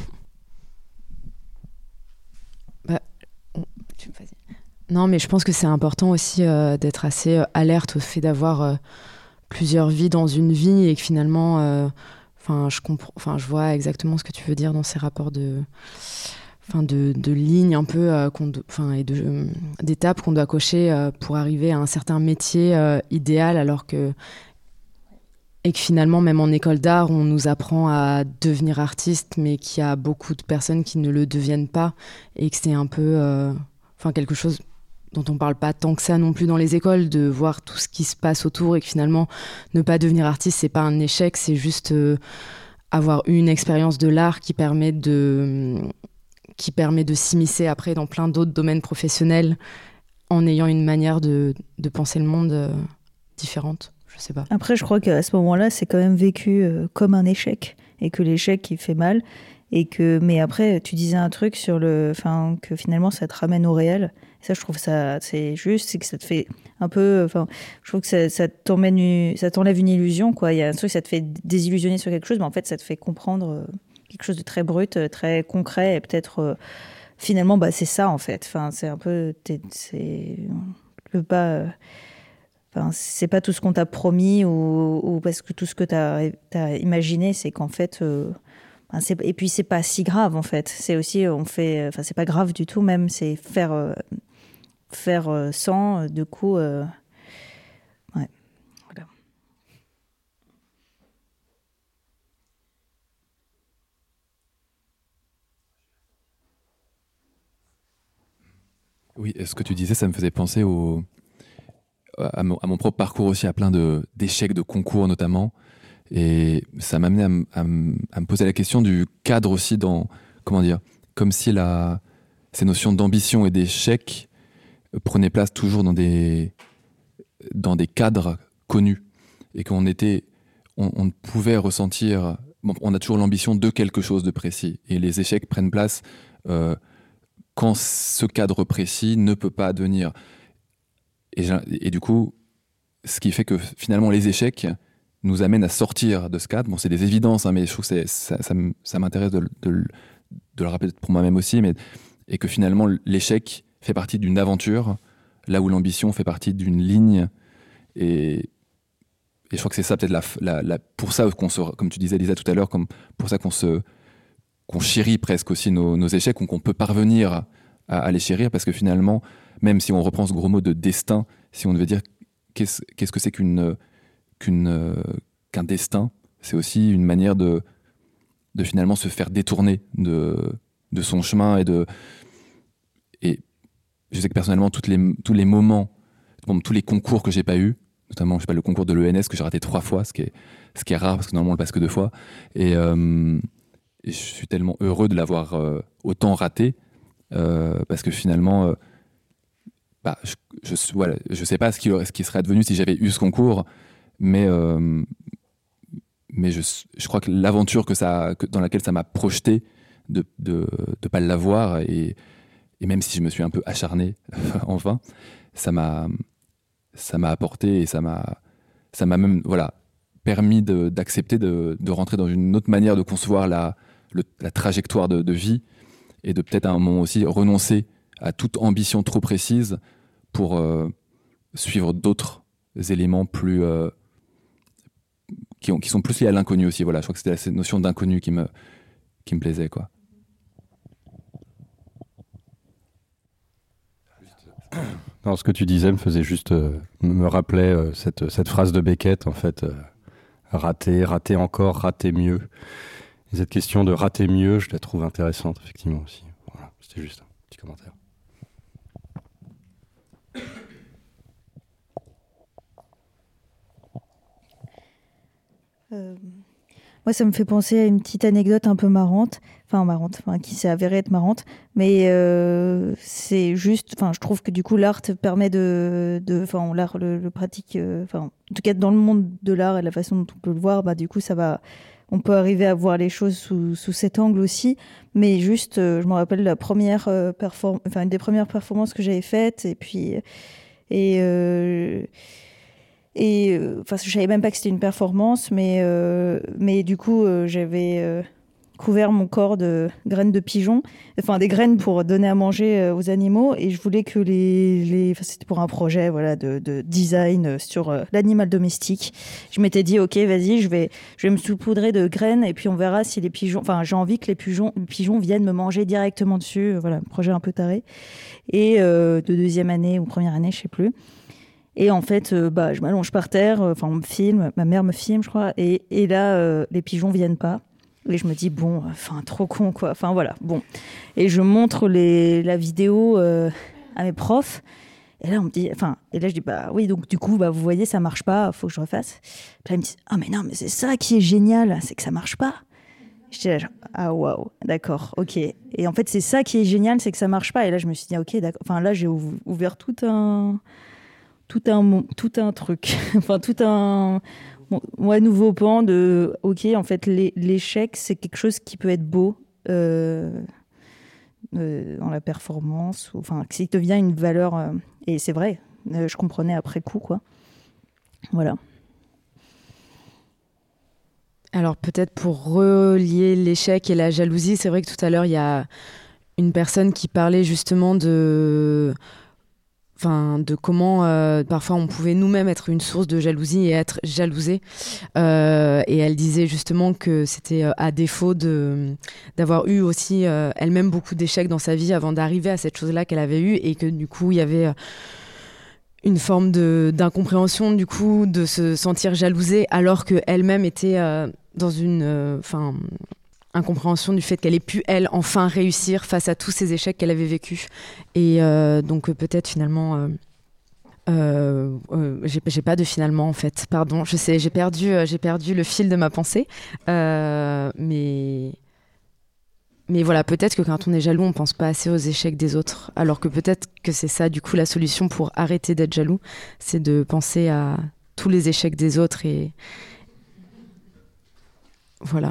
Bah, tu vas-y. Non, mais je pense que c'est important aussi euh, d'être assez euh, alerte au fait d'avoir euh, plusieurs vies dans une vie et que finalement, enfin, euh, je comprends, enfin, je vois exactement ce que tu veux dire dans ces rapports de, enfin, de, de lignes un peu, euh, qu'on, enfin, et de euh, d'étapes qu'on doit cocher euh, pour arriver à un certain métier euh, idéal, alors que et que finalement, même en école d'art, on nous apprend à devenir artiste, mais qu'il y a beaucoup de personnes qui ne le deviennent pas et que c'est un peu, euh, enfin, quelque chose dont on parle pas tant que ça non plus dans les écoles, de voir tout ce qui se passe autour et que finalement, ne pas devenir artiste, c'est pas un échec, c'est juste euh, avoir eu une expérience de l'art qui permet de, qui permet de s'immiscer après dans plein d'autres domaines professionnels en ayant une manière de, de penser le monde euh, différente. Je sais pas. Après, je crois qu'à ce moment-là, c'est quand même vécu euh, comme un échec et que l'échec, il fait mal. Et que, mais après, tu disais un truc sur le, enfin, que finalement, ça te ramène au réel. Et ça, je trouve ça, c'est juste, c'est que ça te fait un peu, enfin, je trouve que ça, ça t'emmène, une, ça t'enlève une illusion, quoi. Il y a un truc, ça te fait désillusionner sur quelque chose, mais en fait, ça te fait comprendre euh, quelque chose de très brut, très concret, et peut-être, euh, finalement, bah, c'est ça, en fait. Enfin, c'est un peu, c'est, tu peux pas, euh, enfin, c'est pas tout ce qu'on t'a promis ou, ou parce que tout ce que t'as, t'as imaginé, c'est qu'en fait, euh, C'est, et puis c'est pas si grave en fait. C'est aussi on fait, enfin c'est pas grave du tout même. C'est faire euh, faire euh, sans du coup. Euh, ouais. Voilà. Oui, ce que tu disais, ça me faisait penser au à mon, à mon propre parcours aussi, à plein de d'échecs de concours notamment. Et ça m'a amené à, m- à m- à me poser la question du cadre aussi dans, comment dire, comme si la, ces notions d'ambition et d'échec prenaient place toujours dans des, dans des cadres connus. Et qu'on était, on, on pouvait ressentir, bon, on a toujours l'ambition de quelque chose de précis. Et les échecs prennent place euh, quand ce cadre précis ne peut pas devenir. Et, j'ai- et du coup, ce qui fait que finalement les échecs nous amène à sortir de ce cadre. Bon, c'est des évidences, hein, mais je trouve que c'est, ça, ça, m- ça m'intéresse de, le- de, le- de le rappeler pour moi-même aussi, mais, et que finalement l'échec fait partie d'une aventure, là où l'ambition fait partie d'une ligne. Et, et je crois que c'est ça peut-être la, la, la- pour ça qu'on se, comme tu disais Lisa tout à l'heure, comme pour ça qu'on se, qu'on chérit presque aussi nos, nos échecs, ou qu'on peut parvenir à, à les chérir, parce que finalement, même si on reprend ce gros mot de destin, si on devait dire qu'est-ce, qu'est-ce que c'est qu'une qu'une, euh, qu'un destin, c'est aussi une manière de, de finalement se faire détourner de, de son chemin. Et, de, et je sais que personnellement, toutes les, tous les moments, bon, tous les concours que j'ai pas eu, notamment je sais pas, le concours de l'E N S que j'ai raté trois fois, ce qui est, ce qui est rare parce que normalement on le passe que deux fois. Et, euh, et je suis tellement heureux de l'avoir euh, autant raté euh, parce que finalement, euh, bah, je, je, voilà, je sais pas ce qui, ce qui serait advenu si j'avais eu ce concours. Mais, euh, mais je, je crois que l'aventure que ça, que, dans laquelle ça m'a projeté de ne de, de pas l'avoir, et, et même si je me suis un peu acharné en vain, ça m'a, ça m'a apporté et ça m'a, ça m'a même voilà, permis de, d'accepter de, de rentrer dans une autre manière de concevoir la, le, la trajectoire de, de vie, et de peut-être à un moment aussi renoncer à toute ambition trop précise pour euh, suivre d'autres éléments plus... Euh, Qui, ont, qui sont plus liés à l'inconnu aussi. Voilà, je crois que c'était cette notion d'inconnu qui me, qui me plaisait, quoi. Non, ce que tu disais me faisait juste euh, me rappelait euh, cette, cette phrase de Beckett, en fait, euh, rater, rater encore, rater mieux. Et cette question de rater mieux, je la trouve intéressante, effectivement, aussi. Voilà, c'était juste un petit commentaire. Euh, Moi, ça me fait penser à une petite anecdote un peu marrante, enfin marrante, enfin qui s'est avérée être marrante, mais euh, c'est juste, enfin je trouve que du coup l'art te permet de, de, enfin l'art le, le pratique, enfin euh, en tout cas dans le monde de l'art et la façon dont on peut le voir, bah du coup ça va, on peut arriver à voir les choses sous, sous cet angle aussi, mais juste, euh, je me rappelle la première euh, perform, enfin une des premières performances que j'avais faites, et puis et euh, Et enfin, euh, je savais même pas que c'était une performance, mais euh, mais du coup, euh, j'avais euh, couvert mon corps de graines de pigeons, enfin des graines pour donner à manger euh, aux animaux. Et je voulais que les, les... Enfin, c'était pour un projet, voilà, de, de design sur euh, l'animal domestique. Je m'étais dit, ok, vas-y, je vais je vais me saupoudrer de graines et puis on verra si les pigeons. Enfin, j'ai envie que les pigeons les pigeons viennent me manger directement dessus. Voilà, un projet un peu taré. Et euh, de deuxième année ou première année, je sais plus. Et en fait, euh, bah, je m'allonge par terre, enfin, euh, on me filme, ma mère me filme, je crois, et, et là, euh, les pigeons viennent pas. Et je me dis, bon, enfin, trop con, quoi. Enfin, voilà, bon. Et je montre les, la vidéo euh, à mes profs. Et là, on me dit, enfin, et là, je dis, bah oui, donc du coup, bah, vous voyez, ça marche pas, faut que je refasse. Puis là, ils me disent, ah, mais non, mais c'est ça qui est génial, c'est que ça marche pas. J'étais là, genre, ah, waouh, d'accord, ok. Et en fait, c'est ça qui est génial, c'est que ça marche pas. Et là, je me suis dit, ok, d'accord. Enfin, là, j'ai ouvert tout un. tout un tout un truc enfin tout un ouais, nouveau pan de ok, en fait l'échec c'est quelque chose qui peut être beau euh, euh, dans la performance, ou enfin qui devient une valeur euh, et c'est vrai, euh, je comprenais après coup, quoi. Voilà. Alors peut-être pour relier l'échec et la jalousie, c'est vrai que tout à l'heure il y a une personne qui parlait justement de Enfin, de comment euh, parfois on pouvait nous-mêmes être une source de jalousie et être jalousé. Euh, et elle disait justement que c'était euh, à défaut de, d'avoir eu aussi euh, elle-même beaucoup d'échecs dans sa vie avant d'arriver à cette chose-là qu'elle avait eue, et que du coup il y avait euh, une forme de, d'incompréhension du coup de se sentir jalousée alors qu'elle-même était euh, dans une... Enfin... Euh, incompréhension du fait qu'elle ait pu, elle, enfin réussir face à tous ces échecs qu'elle avait vécus. Et euh, donc, euh, peut-être, finalement... Euh, euh, euh, j'ai, j'ai pas de finalement, en fait. Pardon, je sais, j'ai perdu, euh, j'ai perdu le fil de ma pensée. Euh, mais... Mais voilà, peut-être que quand on est jaloux, on pense pas assez aux échecs des autres. Alors que peut-être que c'est ça, du coup, la solution pour arrêter d'être jaloux, c'est de penser à tous les échecs des autres. Et voilà.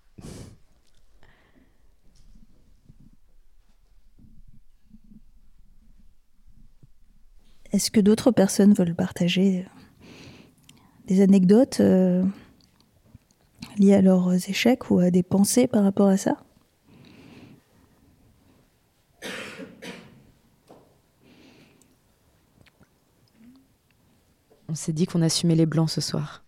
Est-ce que d'autres personnes veulent partager des anecdotes euh, liées à leurs échecs ou à des pensées par rapport à ça ? On s'est dit qu'on assumait les blancs ce soir.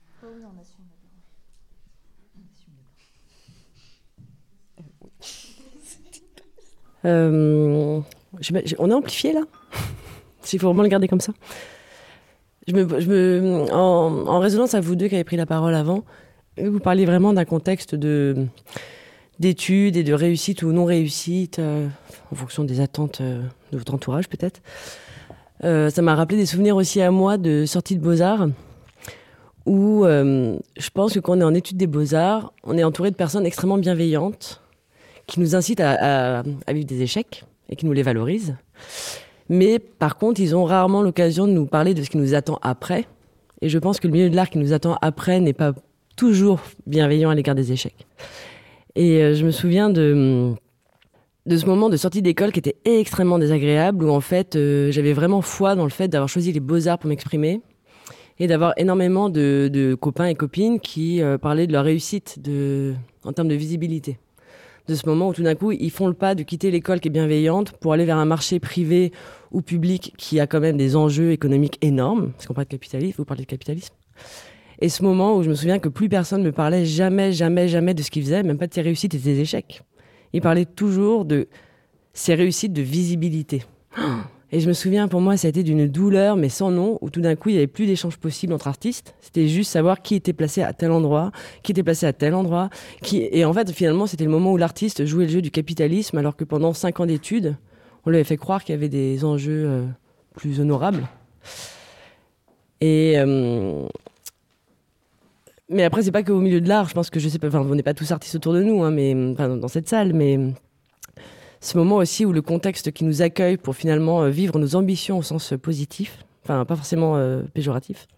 Euh, on est amplifié là ? Il faut vraiment le garder comme ça. Je me, je me, en, en résonance à vous deux qui avez pris la parole avant, vous parliez vraiment d'un contexte de, d'études et de réussite ou non réussite, euh, en fonction des attentes euh, de votre entourage peut-être. Euh, ça m'a rappelé des souvenirs aussi à moi de sortie de Beaux-Arts, où euh, je pense que quand on est en études des Beaux-Arts, on est entouré de personnes extrêmement bienveillantes, qui nous incitent à, à, à vivre des échecs et qui nous les valorisent. Mais par contre, ils ont rarement l'occasion de nous parler de ce qui nous attend après. Et je pense que le milieu de l'art qui nous attend après n'est pas toujours bienveillant à l'égard des échecs. Et euh, je me souviens de, de ce moment de sortie d'école qui était extrêmement désagréable, où en fait, euh, j'avais vraiment foi dans le fait d'avoir choisi les beaux-arts pour m'exprimer et d'avoir énormément de, de copains et copines qui euh, parlaient de leur réussite de, en termes de visibilité. De ce moment où tout d'un coup, ils font le pas de quitter l'école qui est bienveillante pour aller vers un marché privé ou public qui a quand même des enjeux économiques énormes, parce qu'on parle de capitalisme, vous parlez de capitalisme. Et ce moment où je me souviens que plus personne ne me parlait jamais, jamais, jamais de ce qu'ils faisaient, même pas de ses réussites et de ses échecs. Ils parlaient toujours de ses réussites de visibilité. Et je me souviens, pour moi, ça a été d'une douleur, mais sans nom, où tout d'un coup, il n'y avait plus d'échange possible entre artistes. C'était juste savoir qui était placé à tel endroit, qui était placé à tel endroit. Qui... Et en fait, finalement, c'était le moment où l'artiste jouait le jeu du capitalisme, alors que pendant cinq ans d'études, on lui avait fait croire qu'il y avait des enjeux euh, plus honorables. Et, euh... Mais après, c'est pas qu'au milieu de l'art. Je pense que je sais pas. Enfin, on n'est pas tous artistes autour de nous, hein, mais enfin, dans cette salle, mais ce moment aussi où le contexte qui nous accueille pour finalement euh, vivre nos ambitions au sens positif, enfin pas forcément euh, péjoratif,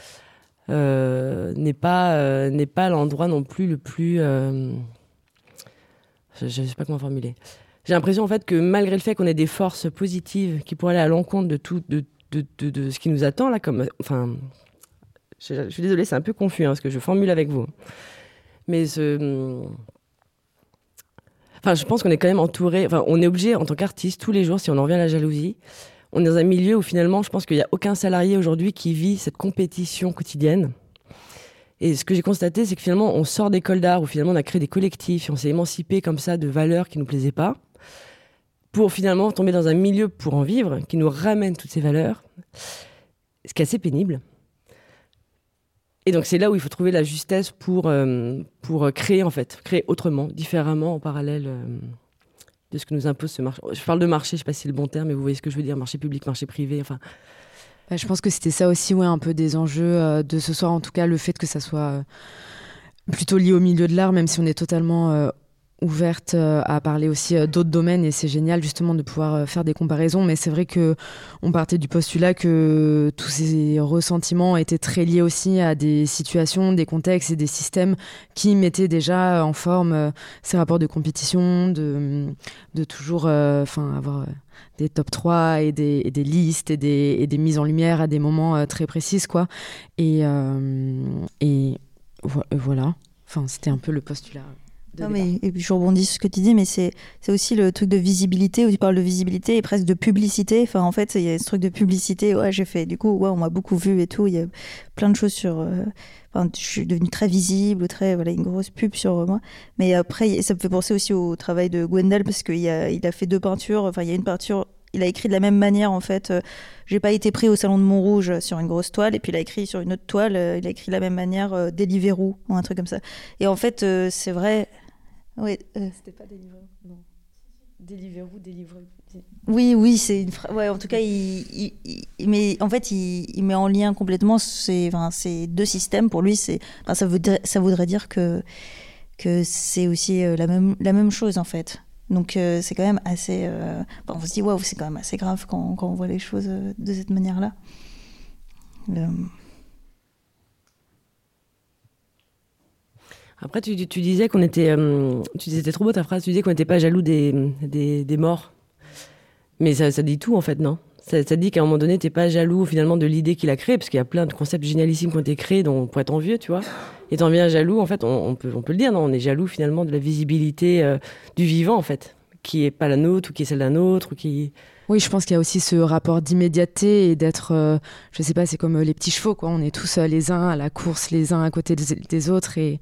euh, n'est pas euh, n'est pas l'endroit non plus le plus. Euh... Je, je sais pas comment formuler. J'ai l'impression en fait que malgré le fait qu'on ait des forces positives qui pourraient aller à l'encontre de tout de de, de, de ce qui nous attend là, comme enfin. Je, je suis désolée, c'est un peu confus hein, ce que je formule avec vous. Mais ce... enfin, je pense qu'on est quand même entouré. Enfin, on est obligé, en tant qu'artiste, tous les jours, si on en revient à la jalousie, on est dans un milieu où finalement, je pense qu'il n'y a aucun salarié aujourd'hui qui vit cette compétition quotidienne. Et ce que j'ai constaté, c'est que finalement, on sort d'école d'art où finalement on a créé des collectifs et on s'est émancipé comme ça de valeurs qui ne nous plaisaient pas, pour finalement tomber dans un milieu pour en vivre, qui nous ramène toutes ces valeurs, ce qui est assez pénible. Et donc c'est là où il faut trouver la justesse pour, euh, pour créer en fait, créer autrement, différemment, en parallèle euh, de ce que nous impose ce marché. Je parle de marché, je ne sais pas si c'est le bon terme, mais vous voyez ce que je veux dire, marché public, marché privé, enfin... Bah, je pense que c'était ça aussi, ouais, un peu des enjeux euh, de ce soir, en tout cas le fait que ça soit euh, plutôt lié au milieu de l'art, même si on est totalement euh, ouverte euh, à parler aussi euh, d'autres domaines, et c'est génial justement de pouvoir euh, faire des comparaisons, mais c'est vrai que on partait du postulat que tous ces ressentiments étaient très liés aussi à des situations, des contextes et des systèmes qui mettaient déjà en forme euh, ces rapports de compétition, de, de toujours enfin euh, avoir... Euh, des top trois et des, et des listes et des, et des mises en lumière à des moments euh, très précis, quoi. Et, euh, et vo- voilà. Enfin, c'était un peu le postulat. Non, mais, et puis je rebondis sur ce que tu dis, mais c'est, c'est aussi le truc de visibilité, où tu parles de visibilité et presque de publicité. Enfin, en fait, il y a ce truc de publicité. Ouais, j'ai fait, du coup, ouais, on m'a beaucoup vu et tout. Il y a plein de choses sur... Euh, enfin, je suis devenue très visible, très, voilà, une grosse pub sur moi. Mais après, ça me fait penser aussi au travail de Gwendal, parce qu'il a, il a fait deux peintures. Enfin, il y a une peinture... Il a écrit de la même manière, en fait. Euh, j'ai pas été pris au Salon de Montrouge sur une grosse toile, et puis il a écrit sur une autre toile, euh, il a écrit de la même manière, euh, Deliveroo, ou un truc comme ça. Et en fait, euh, c'est vrai... Oui, euh... C'était pas Deliveroo, non. Deliveroo, Deliveroo. Oui, oui, c'est une fra... ouais, en tout cas, il, il, il, mais en fait, il, il met en lien complètement ces, enfin, ces deux systèmes. Pour lui, c'est, enfin, ça, voudrait, ça voudrait dire que, que c'est aussi euh, la, même, la même chose, en fait. Donc, euh, c'est quand même assez... Euh... Enfin, on se dit, waouh, c'est quand même assez grave quand, quand on voit les choses euh, de cette manière-là. Euh... Après, tu, tu disais qu'on était... Euh, tu disais, c'était trop beau ta phrase, tu disais qu'on n'était pas jaloux des, des, des morts. Mais ça, ça dit tout, en fait, non ? ça, ça dit qu'à un moment donné, t'es pas jaloux, finalement, de l'idée qu'il a créée, parce qu'il y a plein de concepts génialissimes qui ont été créés, dont on pourrait être envieux, tu vois. Et t'en viens jaloux, en fait, on, on, peut, on peut le dire, non ? On est jaloux, finalement, de la visibilité euh, du vivant, en fait, qui est pas la nôtre, ou qui est celle d'un autre, ou qui... Oui, je pense qu'il y a aussi ce rapport d'immédiateté et d'être, euh, je sais pas, c'est comme euh, les petits chevaux, quoi. On est tous euh, les uns à la course, les uns à côté des, des autres, et...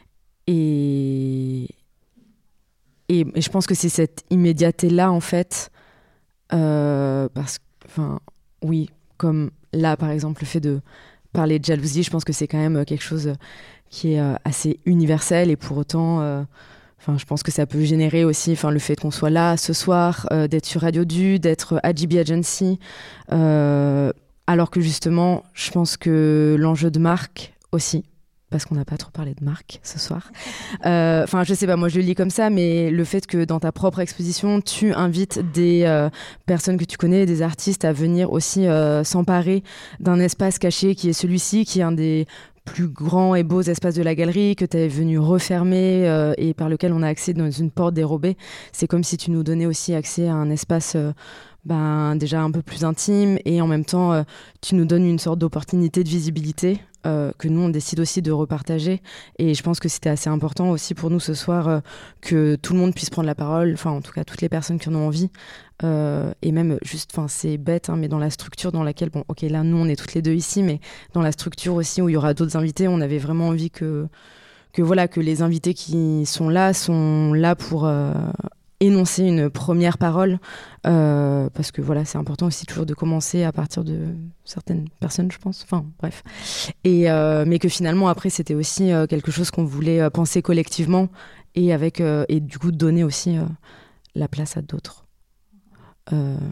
Et... et et je pense que c'est cette immédiateté-là, en fait, euh, parce que, enfin, oui, comme là, par exemple, le fait de parler de jalousie, je pense que c'est quand même quelque chose qui est euh, assez universel, et pour autant, euh, enfin, je pense que ça peut générer aussi, enfin, le fait qu'on soit là ce soir, euh, d'être sur Radio Du, d'être à J B Agency, euh, alors que justement, je pense que l'enjeu de marque aussi, parce qu'on n'a pas trop parlé de marque ce soir. Enfin, euh, je sais pas, moi je le lis comme ça, mais le fait que dans ta propre exposition, tu invites des euh, personnes que tu connais, des artistes, à venir aussi euh, s'emparer d'un espace caché qui est celui-ci, qui est un des plus grands et beaux espaces de la galerie, que tu es venu refermer euh, et par lequel on a accès dans une porte dérobée. C'est comme si tu nous donnais aussi accès à un espace... Euh, ben, déjà un peu plus intime, et en même temps euh, tu nous donnes une sorte d'opportunité de visibilité euh, que nous on décide aussi de repartager, et je pense que c'était assez important aussi pour nous ce soir euh, que tout le monde puisse prendre la parole, enfin en tout cas toutes les personnes qui en ont envie, euh, et même juste, enfin c'est bête hein, mais dans la structure dans laquelle, bon ok là nous on est toutes les deux ici, mais dans la structure aussi où il y aura d'autres invités, on avait vraiment envie que, que voilà, que les invités qui sont là sont là pour euh, énoncer une première parole, euh, parce que voilà, c'est important aussi toujours de commencer à partir de certaines personnes, je pense. Enfin, bref. Et, euh, mais que finalement, après, c'était aussi euh, quelque chose qu'on voulait euh, penser collectivement, et, avec, euh, et du coup donner aussi euh, la place à d'autres. Euh,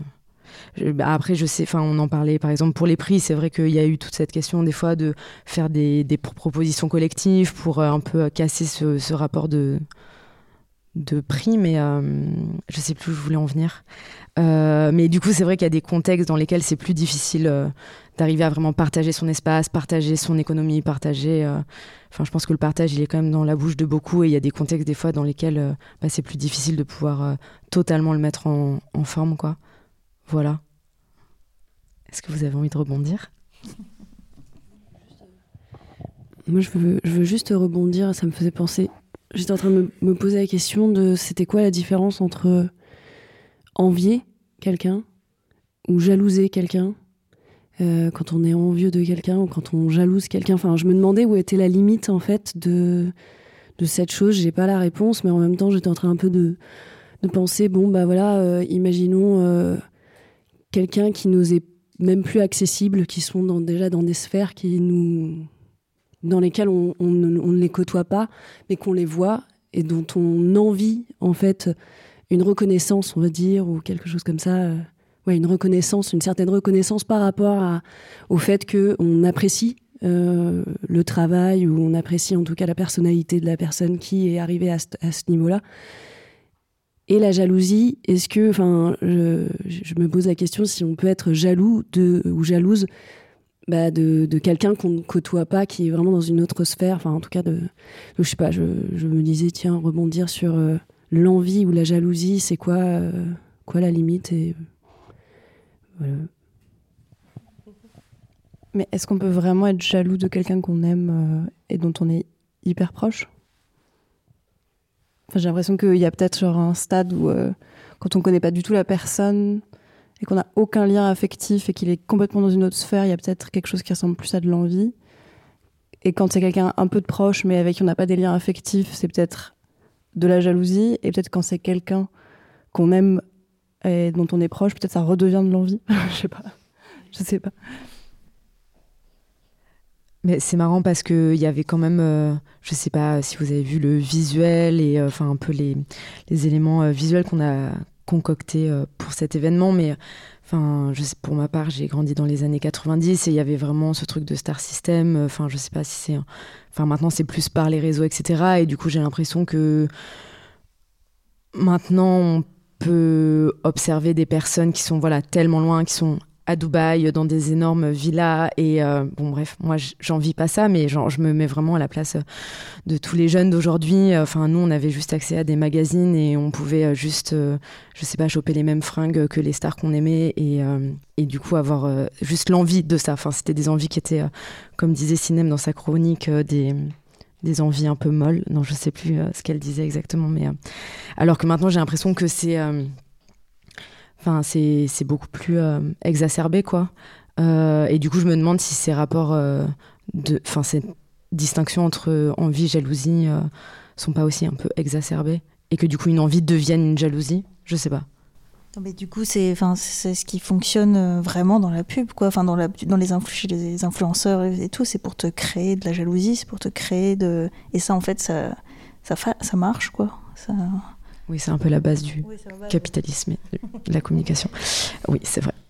je, bah après, je sais, enfin, on en parlait par exemple pour les prix. C'est vrai qu'il y a eu toute cette question des fois de faire des, des propositions collectives pour euh, un peu casser ce, ce rapport de, de prix, mais euh, je sais plus où je voulais en venir. Euh, mais du coup, c'est vrai qu'il y a des contextes dans lesquels c'est plus difficile euh, d'arriver à vraiment partager son espace, partager son économie, partager. Euh... Enfin, je pense que le partage, il est quand même dans la bouche de beaucoup, et il y a des contextes des fois dans lesquels euh, bah, c'est plus difficile de pouvoir euh, totalement le mettre en, en forme, quoi. Voilà. Est-ce que vous avez envie de rebondir ? Moi, je veux, je veux juste rebondir. Ça me faisait penser. J'étais en train de me, me poser la question de c'était quoi la différence entre envier quelqu'un ou jalouser quelqu'un euh, quand on est envieux de quelqu'un ou quand on jalouse quelqu'un. Enfin, je me demandais où était la limite en fait de de cette chose. J'ai pas la réponse, mais en même temps, j'étais en train un peu de de penser bon bah voilà, euh, imaginons euh, quelqu'un qui nous est même plus accessible, qui sont dans, déjà dans des sphères qui nous dans lesquelles on, on, on ne les côtoie pas, mais qu'on les voit et dont on envie en fait une reconnaissance, on va dire, ou quelque chose comme ça. Euh, ouais, une reconnaissance, une certaine reconnaissance par rapport à, au fait qu'on apprécie euh, le travail, ou on apprécie en tout cas la personnalité de la personne qui est arrivée à ce, à ce niveau-là. Et la jalousie, est-ce que, enfin, je, je me pose la question si on peut être jaloux de, ou jalouse bah de, de quelqu'un qu'on ne côtoie pas, qui est vraiment dans une autre sphère. Enfin, en tout cas, de, donc, je sais pas, je, je me disais, tiens, rebondir sur euh, l'envie ou la jalousie, c'est quoi, euh, quoi la limite et, euh, voilà. Mais est-ce qu'on peut vraiment être jaloux de quelqu'un qu'on aime euh, et dont on est hyper proche ? Enfin, j'ai l'impression qu'il y a peut-être genre un stade où, euh, quand on connaît pas du tout la personne et qu'on n'a aucun lien affectif et qu'il est complètement dans une autre sphère, il y a peut-être quelque chose qui ressemble plus à de l'envie. Et quand c'est quelqu'un un peu de proche, mais avec qui on n'a pas des liens affectifs, c'est peut-être de la jalousie. Et peut-être quand c'est quelqu'un qu'on aime et dont on est proche, peut-être ça redevient de l'envie. Je sais pas. Je sais pas. Mais c'est marrant parce qu'il y avait quand même, euh, je sais pas si vous avez vu le visuel et enfin euh, un peu les, les éléments euh, visuels qu'on a concoctés euh, pour cet événement, mais enfin, je sais, pour ma part, j'ai grandi dans les années quatre-vingt-dix et il y avait vraiment ce truc de star system. Enfin, je sais pas si c'est, enfin maintenant c'est plus par les réseaux, et cetera. Et du coup, j'ai l'impression que maintenant on peut observer des personnes qui sont voilà tellement loin, qui sont à Dubaï, dans des énormes villas, et euh, bon bref, moi j'en vis pas ça, mais genre, je me mets vraiment à la place de tous les jeunes d'aujourd'hui. Enfin, nous on avait juste accès à des magazines et on pouvait juste, euh, je sais pas, choper les mêmes fringues que les stars qu'on aimait, et, euh, et du coup avoir euh, juste l'envie de ça. Enfin, c'était des envies qui étaient, euh, comme disait Sinem dans sa chronique, euh, des... des envies un peu molles. Non, je sais plus euh, ce qu'elle disait exactement, mais euh... alors que maintenant j'ai l'impression que c'est euh... Enfin, c'est, c'est beaucoup plus euh, exacerbé, quoi. Euh, et du coup, je me demande si ces rapports, euh, de, enfin, ces distinctions entre envie et jalousie euh, sont pas aussi un peu exacerbées, et que du coup, une envie devienne une jalousie. Je sais pas. Non, mais du coup, c'est, enfin, c'est ce qui fonctionne vraiment dans la pub, quoi. Enfin, dans, la, dans les, influ- chez les influenceurs et tout, c'est pour te créer de la jalousie, c'est pour te créer de... Et ça, en fait, ça, ça, fa... ça marche, quoi. Ça... Oui, c'est un peu la base du oui, capitalisme et de la communication. Oui, c'est vrai.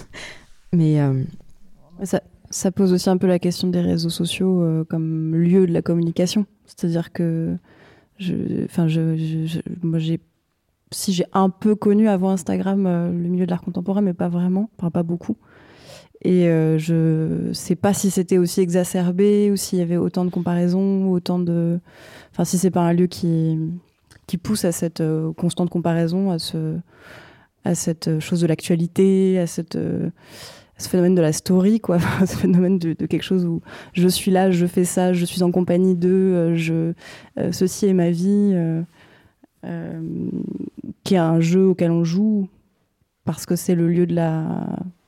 Mais euh... ça, ça pose aussi un peu la question des réseaux sociaux euh, comme lieu de la communication. C'est-à-dire que, je, enfin, je, je, je, moi, j'ai, si j'ai un peu connu avant Instagram euh, le milieu de l'art contemporain, mais pas vraiment, enfin, pas beaucoup. Et euh, je sais pas si c'était aussi exacerbé ou s'il y avait autant de comparaisons, autant de, enfin, si c'est pas un lieu qui qui pousse à cette euh, constante comparaison, à ce, à cette chose de l'actualité, à, cette, euh, à ce phénomène de la story, quoi, ce phénomène de, de quelque chose où je suis là, je fais ça, je suis en compagnie d'eux, euh, je, euh, ceci est ma vie, euh, euh, qui est un jeu auquel on joue parce que c'est le lieu de la,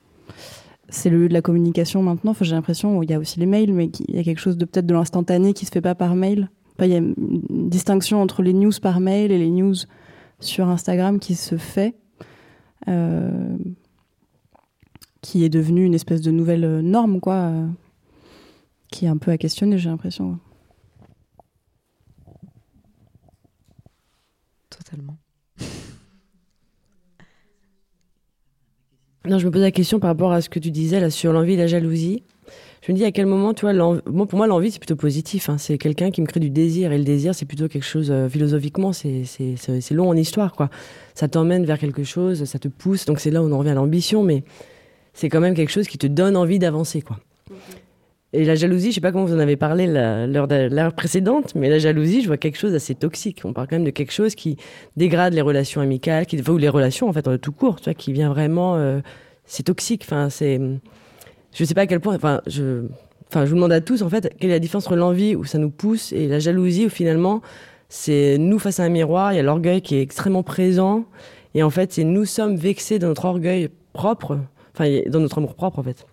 c'est le lieu de la communication maintenant. Enfin, j'ai l'impression, il y a aussi les mails, mais il y a quelque chose de peut-être de l'instantané qui se fait pas par mail. Il y a une distinction entre les news par mail et les news sur Instagram qui se fait, euh, qui est devenue une espèce de nouvelle norme, quoi, euh, qui est un peu à questionner, j'ai l'impression. Totalement. Non, je me pose la question par rapport à ce que tu disais là sur l'envie et la jalousie. Je me dis à quel moment, tu vois, moi, pour moi, l'envie, c'est plutôt positif. Hein. C'est quelqu'un qui me crée du désir. Et le désir, c'est plutôt quelque chose, euh, philosophiquement, c'est, c'est, c'est, c'est long en histoire, quoi. Ça t'emmène vers quelque chose, ça te pousse. Donc c'est là où on en revient à l'ambition, mais c'est quand même quelque chose qui te donne envie d'avancer, quoi. Et la jalousie, je sais pas comment vous en avez parlé la, l'heure, de, l'heure précédente, mais la jalousie, je vois quelque chose d'assez toxique. On parle quand même de quelque chose qui dégrade les relations amicales, qui, ou les relations, en fait, tout court, tu vois, qui vient vraiment... Euh, c'est toxique, enfin, c'est... Je sais pas à quel point, enfin, je, enfin, je vous demande à tous, en fait, quelle est la différence entre l'envie où ça nous pousse et la jalousie où finalement, c'est nous face à un miroir, il y a l'orgueil qui est extrêmement présent, et en fait, c'est nous sommes vexés dans notre orgueil propre, enfin, dans notre amour propre, en fait.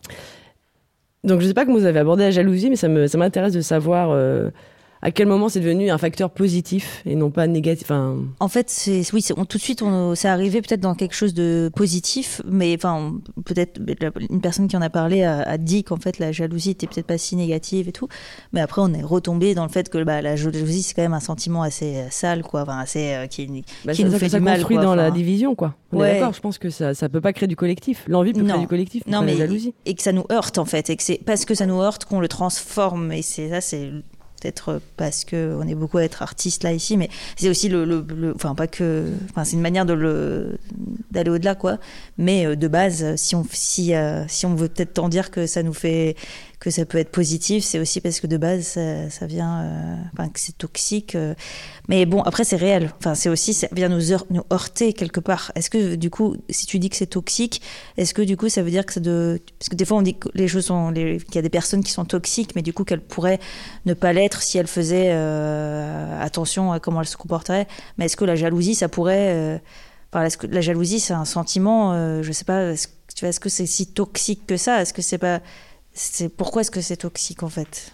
Donc, je sais pas comment vous avez abordé la jalousie, mais ça me, ça m'intéresse de savoir euh, à quel moment c'est devenu un facteur positif et non pas négatif. Enfin... En fait, c'est, oui, c'est, on, tout de suite, on, c'est arrivé peut-être dans quelque chose de positif, mais enfin, peut-être une personne qui en a parlé a, a dit qu'en fait la jalousie était peut-être pas si négative et tout, mais après on est retombé dans le fait que bah, la jalousie c'est quand même un sentiment assez sale, quoi, enfin assez euh, qui, bah, qui ça, nous ça, fait ça du mal. construit quoi, dans enfin... la division, quoi. On ouais. est d'accord. Je pense que ça, ça peut pas créer du collectif. L'envie peut non. créer du collectif, non, pas mais la jalousie. Et que ça nous heurte en fait, et que c'est parce que ça nous heurte qu'on le transforme, et c'est ça, c'est peut-être parce que on est beaucoup à être artiste là ici, mais c'est aussi le, le, le enfin pas que, enfin c'est une manière de le d'aller au-delà, quoi. Mais de base, si on si euh, si on veut peut-être tant dire que ça nous fait, que ça peut être positif, c'est aussi parce que de base ça, ça vient, euh, enfin que c'est toxique. Euh, mais bon, après c'est réel. Enfin c'est aussi, ça vient nous heurter, nous heurter quelque part. Est-ce que du coup, si tu dis que c'est toxique, est-ce que du coup ça veut dire que ça de, parce que des fois on dit que les choses sont, les... qu'il y a des personnes qui sont toxiques, mais du coup qu'elles pourraient ne pas l'être si elles faisaient euh, attention à comment elles se comporteraient. Mais est-ce que la jalousie, ça pourrait, euh... enfin, est-ce que la jalousie c'est un sentiment, euh, je sais pas, est-ce, tu vois, est-ce que c'est si toxique que ça? Est-ce que c'est pas C'est pourquoi est-ce que c'est toxique en fait,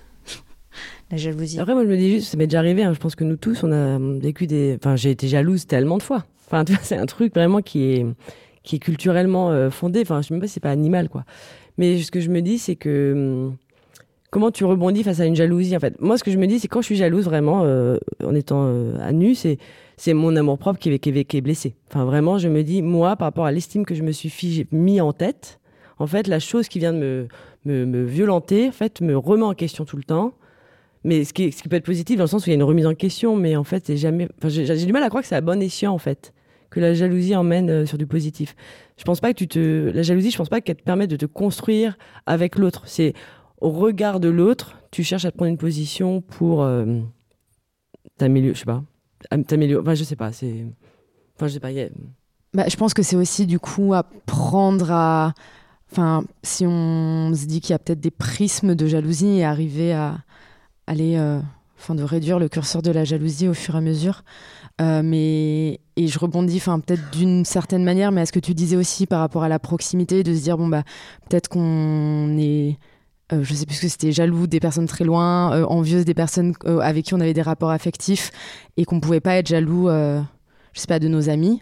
la jalousie? Après, moi je me dis juste, ça m'est déjà arrivé. Hein, je pense que nous tous, on a vécu des. Enfin, j'ai été jalouse tellement de fois. Enfin, tu vois, c'est un truc vraiment qui est qui est culturellement euh, fondé. Enfin, je sais même pas si c'est pas animal, quoi. Mais ce que je me dis, c'est que hum, comment tu rebondis face à une jalousie, en fait. Moi, ce que je me dis, c'est quand je suis jalouse vraiment, euh, en étant euh, à nu, c'est c'est mon amour propre qui est, qui est, qui est blessé. Enfin, vraiment, je me dis, moi, par rapport à l'estime que je me suis figé, mis en tête, en fait, la chose qui vient de me Me, me violenter, en fait, me remet en question tout le temps. Mais ce qui, ce qui peut être positif dans le sens où il y a une remise en question, mais en fait, c'est jamais. Enfin, j'ai, j'ai du mal à croire que c'est à bon escient, en fait, que la jalousie emmène euh, sur du positif. Je pense pas que tu te. La jalousie, je pense pas qu'elle te permette de te construire avec l'autre. C'est au regard de l'autre, tu cherches à te prendre une position pour euh, t'améliorer. Je sais pas. T'améliorer. Enfin, je sais pas. C'est. Enfin, je sais pas. A... Bah, je pense que c'est aussi du coup apprendre à. Enfin, si on se dit qu'il y a peut-être des prismes de jalousie et arriver à aller, euh, enfin, de réduire le curseur de la jalousie au fur et à mesure. Euh, mais et je rebondis, enfin, peut-être d'une certaine manière, mais à ce que tu disais aussi par rapport à la proximité, de se dire bon bah peut-être qu'on est, euh, je sais plus ce que c'était, jaloux des personnes très loin, euh, envieuse des personnes euh, avec qui on avait des rapports affectifs et qu'on pouvait pas être jaloux, euh, je sais pas, de nos amis.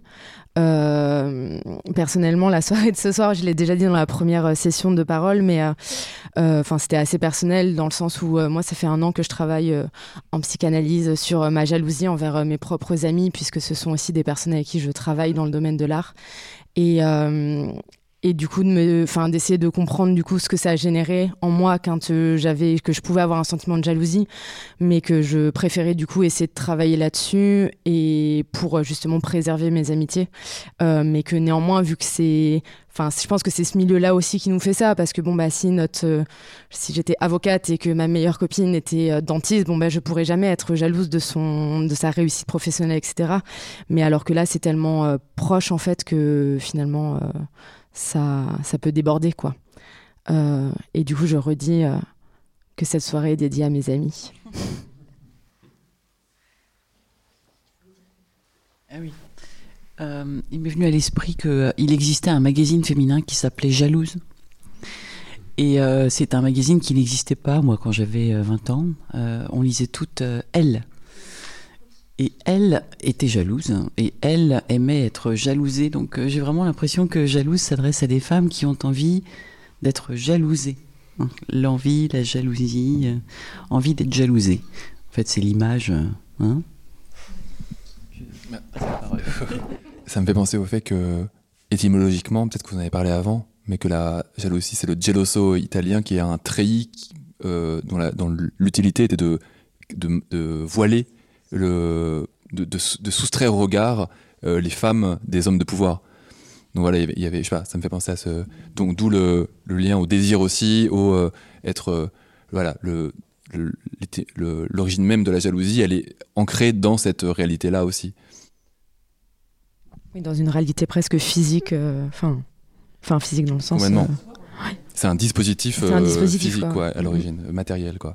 Euh, personnellement, la soirée de ce soir, je l'ai déjà dit dans la première session de parole, mais enfin euh, euh, c'était assez personnel dans le sens où euh, moi ça fait un an que je travaille euh, en psychanalyse sur euh, ma jalousie envers euh, mes propres amis, puisque ce sont aussi des personnes avec qui je travaille dans le domaine de l'art, et euh, et du coup de me, enfin d'essayer de comprendre du coup ce que ça a généré en moi quand euh, j'avais, que je pouvais avoir un sentiment de jalousie, mais que je préférais du coup essayer de travailler là-dessus et pour justement préserver mes amitiés, euh, mais que néanmoins, vu que c'est, enfin je pense que c'est ce milieu-là aussi qui nous fait ça, parce que bon bah si notre, euh, si j'étais avocate et que ma meilleure copine était euh, dentiste, bon bah je pourrais jamais être jalouse de son, de sa réussite professionnelle, et cetera. Mais alors que là c'est tellement euh, proche en fait que finalement euh, ça, ça peut déborder, quoi. Euh, et du coup, je redis euh, que cette soirée est dédiée à mes amis. Ah oui. Euh, il m'est venu à l'esprit qu'il euh, existait un magazine féminin qui s'appelait Jalouse. Et euh, c'est un magazine qui n'existait pas, moi, quand j'avais euh, vingt ans. Euh, on lisait toutes euh, Elle. Et elle était jalouse, et elle aimait être jalousée. Donc euh, j'ai vraiment l'impression que jalouse s'adresse à des femmes qui ont envie d'être jalousées. Hein, l'envie, la jalousie, euh, envie d'être jalousée. En fait, c'est l'image. Euh, hein Ça me fait penser au fait que étymologiquement, peut-être que vous en avez parlé avant, mais que la jalousie, c'est le geloso italien, qui est un treillis qui, euh, dont, la, dont l'utilité était de, de, de voiler, le, de, de, de soustraire au regard euh, les femmes des hommes de pouvoir. Donc voilà, il y avait, il y avait je sais pas, ça me fait penser à ce... Donc d'où le, le lien au désir aussi, au euh, être... Euh, voilà, le, le, le, l'origine même de la jalousie, elle est ancrée dans cette réalité-là aussi. Oui, dans une réalité presque physique, enfin, euh, enfin physique dans le sens. Complètement. Euh, ouais. C'est un dispositif, C'est un dispositif euh, physique, quoi. quoi, à l'origine, mmh. matériel, quoi.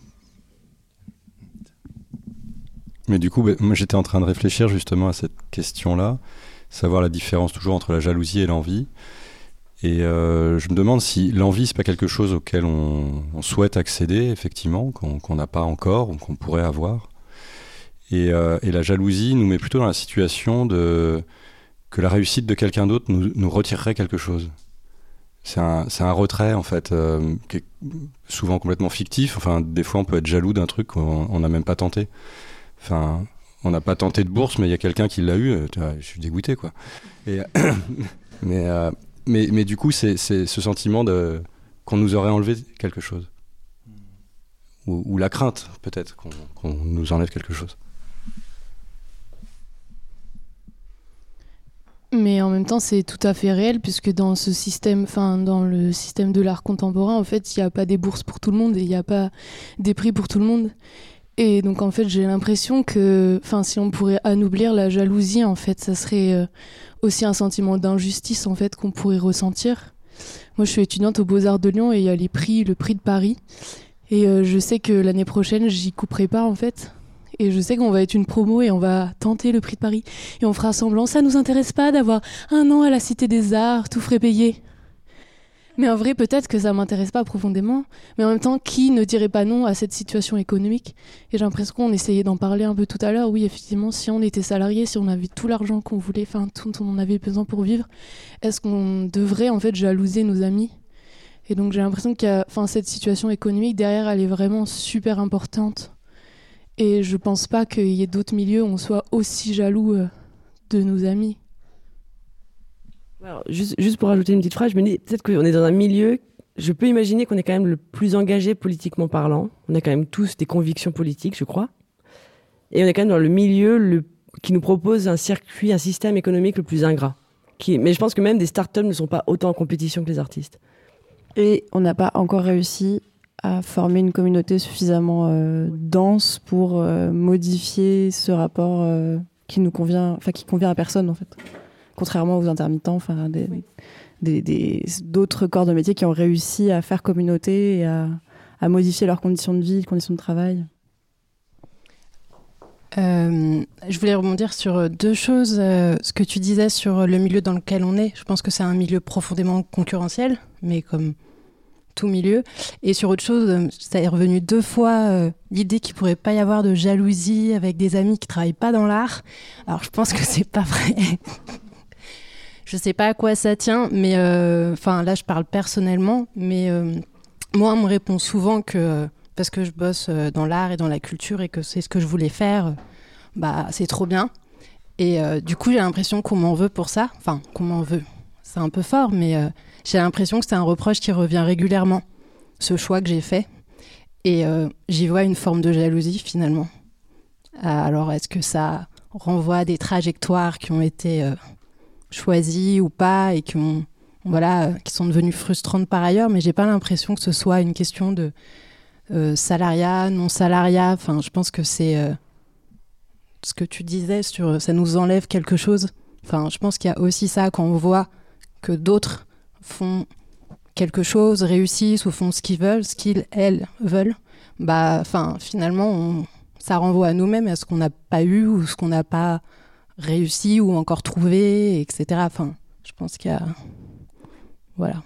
Mais du coup, bah, moi j'étais en train de réfléchir justement à cette question-là, savoir la différence toujours entre la jalousie et l'envie. Et euh, je me demande si l'envie, c'est pas quelque chose auquel on, on souhaite accéder, effectivement, qu'on, qu'on n'a pas encore ou qu'on pourrait avoir. Et, euh, et la jalousie nous met plutôt dans la situation de que la réussite de quelqu'un d'autre nous, nous retirerait quelque chose. C'est un, c'est un retrait, en fait, euh, qui est souvent complètement fictif. Enfin, des fois, on peut être jaloux d'un truc qu'on n'a même pas tenté. Enfin, on n'a pas tenté de bourse, mais il y a quelqu'un qui l'a eu. Je suis dégoûté, quoi. Et, mais, euh, mais, mais du coup, c'est, c'est ce sentiment de, qu'on nous aurait enlevé quelque chose. Ou, ou la crainte, peut-être, qu'on, qu'on nous enlève quelque chose. Mais en même temps, c'est tout à fait réel, puisque dans ce système, enfin, dans le système de l'art contemporain, en fait, il n'y a pas des bourses pour tout le monde et il n'y a pas des prix pour tout le monde. Et donc, en fait, j'ai l'impression que, enfin, si on pourrait anoblir la jalousie, en fait, ça serait euh, aussi un sentiment d'injustice, en fait, qu'on pourrait ressentir. Moi, je suis étudiante aux Beaux-Arts de Lyon et il y a les prix, le prix de Paris. Et euh, je sais que l'année prochaine, j'y couperai pas, en fait. Et je sais qu'on va être une promo et on va tenter le prix de Paris. Et on fera semblant, ça nous intéresse pas d'avoir un an à la Cité des Arts, tout frais payé. Mais en vrai, peut-être que ça m'intéresse pas profondément. Mais en même temps, qui ne dirait pas non à cette situation économique ? Et j'ai l'impression qu'on essayait d'en parler un peu tout à l'heure. Oui, effectivement, si on était salarié, si on avait tout l'argent qu'on voulait, enfin, tout dont on avait besoin pour vivre, est-ce qu'on devrait en fait jalouser nos amis ? Et donc j'ai l'impression qu'il y a, enfin, cette situation économique derrière, elle est vraiment super importante. Et je pense pas qu'il y ait d'autres milieux où on soit aussi jaloux euh, de nos amis. Alors, juste, juste pour rajouter une petite phrase, je me dis peut-être qu'on est dans un milieu, je peux imaginer qu'on est quand même le plus engagé politiquement parlant. On a quand même tous des convictions politiques, je crois. Et on est quand même dans le milieu le, qui nous propose un circuit, un système économique le plus ingrat. Qui, mais je pense que même des startups ne sont pas autant en compétition que les artistes. Et on n'a pas encore réussi à former une communauté suffisamment euh, dense pour euh, modifier ce rapport euh, qui nous convient, enfin qui convient à personne en fait. Contrairement aux intermittents, enfin des, des, des, d'autres corps de métier qui ont réussi à faire communauté et à, à modifier leurs conditions de vie, leurs conditions de travail. Euh, je voulais rebondir sur deux choses. Euh, ce que tu disais sur le milieu dans lequel on est, je pense que c'est un milieu profondément concurrentiel, mais comme tout milieu. Et sur autre chose, ça est revenu deux fois, euh, l'idée qu'il pourrait pas y avoir de jalousie avec des amis qui travaillent pas dans l'art. Alors je pense que c'est pas vrai. Je sais pas à quoi ça tient, mais enfin euh, là je parle personnellement, mais euh, moi on me répond souvent que parce que je bosse dans l'art et dans la culture et que c'est ce que je voulais faire, bah c'est trop bien. Et euh, du coup j'ai l'impression qu'on m'en veut pour ça. Enfin qu'on m'en veut, c'est un peu fort, mais euh, j'ai l'impression que c'est un reproche qui revient régulièrement, ce choix que j'ai fait. Et euh, j'y vois une forme de jalousie finalement. Alors est-ce que ça renvoie à des trajectoires qui ont été euh, choisies ou pas et qui, ont, voilà, euh, qui sont devenues frustrantes par ailleurs, mais j'ai pas l'impression que ce soit une question de euh, salariat, non-salariat. Enfin, je pense que c'est euh, ce que tu disais sur ça nous enlève quelque chose. Enfin, je pense qu'il y a aussi ça quand on voit que d'autres font quelque chose, réussissent ou font ce qu'ils veulent, ce qu'ils, elles, veulent, bah, enfin, finalement, on, ça renvoie à nous-mêmes, à ce qu'on n'a pas eu ou ce qu'on n'a pas réussi ou encore trouvé, et cetera. Enfin, je pense qu'il y a... Voilà.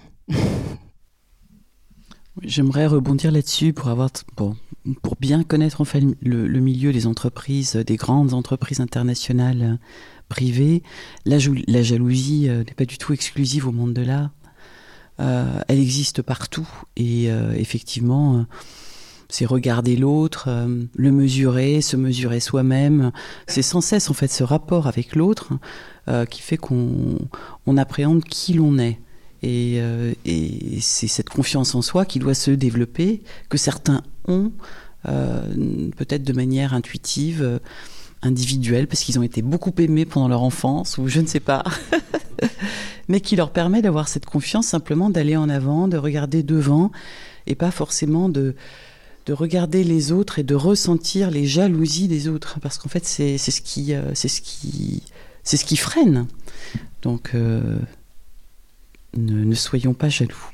J'aimerais rebondir là-dessus pour, avoir, pour, pour bien connaître en fait, le, le milieu des entreprises, des grandes entreprises internationales euh, privées. La, la jalousie euh, n'est pas du tout exclusive au monde de l'art. Euh, elle existe partout et euh, effectivement, euh, c'est regarder l'autre, euh, le mesurer, se mesurer soi-même. C'est sans cesse en fait ce rapport avec l'autre euh, qui fait qu'on on appréhende qui l'on est. Et, euh, et c'est cette confiance en soi qui doit se développer, que certains ont, euh, peut-être de manière intuitive, euh, individuelle, parce qu'ils ont été beaucoup aimés pendant leur enfance, ou je ne sais pas, mais qui leur permet d'avoir cette confiance, simplement d'aller en avant, de regarder devant, et pas forcément de, de regarder les autres et de ressentir les jalousies des autres, parce qu'en fait, c'est, c'est, ce, qui, euh, c'est, ce, qui, c'est ce qui freine. Donc... Euh, Ne, ne soyons pas jaloux.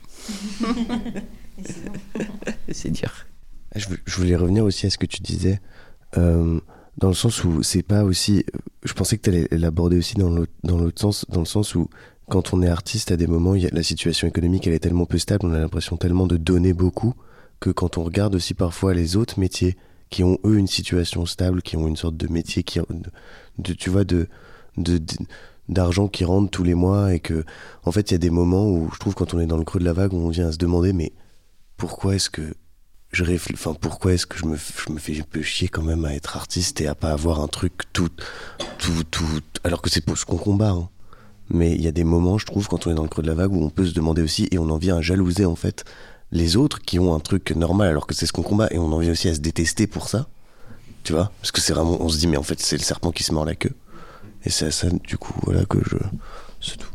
C'est dur. Je, je voulais revenir aussi à ce que tu disais, euh, dans le sens où c'est pas aussi... Je pensais que tu allais l'aborder aussi dans l'autre, dans l'autre sens, dans le sens où quand on est artiste, à des moments, il y a, la situation économique, elle est tellement peu stable, on a l'impression tellement de donner beaucoup, que quand on regarde aussi parfois les autres métiers qui ont, eux, une situation stable, qui ont une sorte de métier, qui, de, de, tu vois, de... de, de d'argent qui rentre tous les mois, et que en fait il y a des moments où je trouve, quand on est dans le creux de la vague, où on vient à se demander mais pourquoi est-ce que je réfl... enfin pourquoi est-ce que je me je me fais un peu chier quand même à être artiste et à pas avoir un truc tout tout tout alors que c'est pour ce qu'on combat, hein. Mais il y a des moments, je trouve, quand on est dans le creux de la vague, où on peut se demander aussi, et on en vient à jalouser en fait les autres qui ont un truc normal alors que c'est ce qu'on combat, et on en vient aussi à se détester pour ça, tu vois, parce que c'est vraiment, on se dit mais en fait c'est le serpent qui se mord la queue. Et c'est à ça, du coup, voilà que je... C'est tout.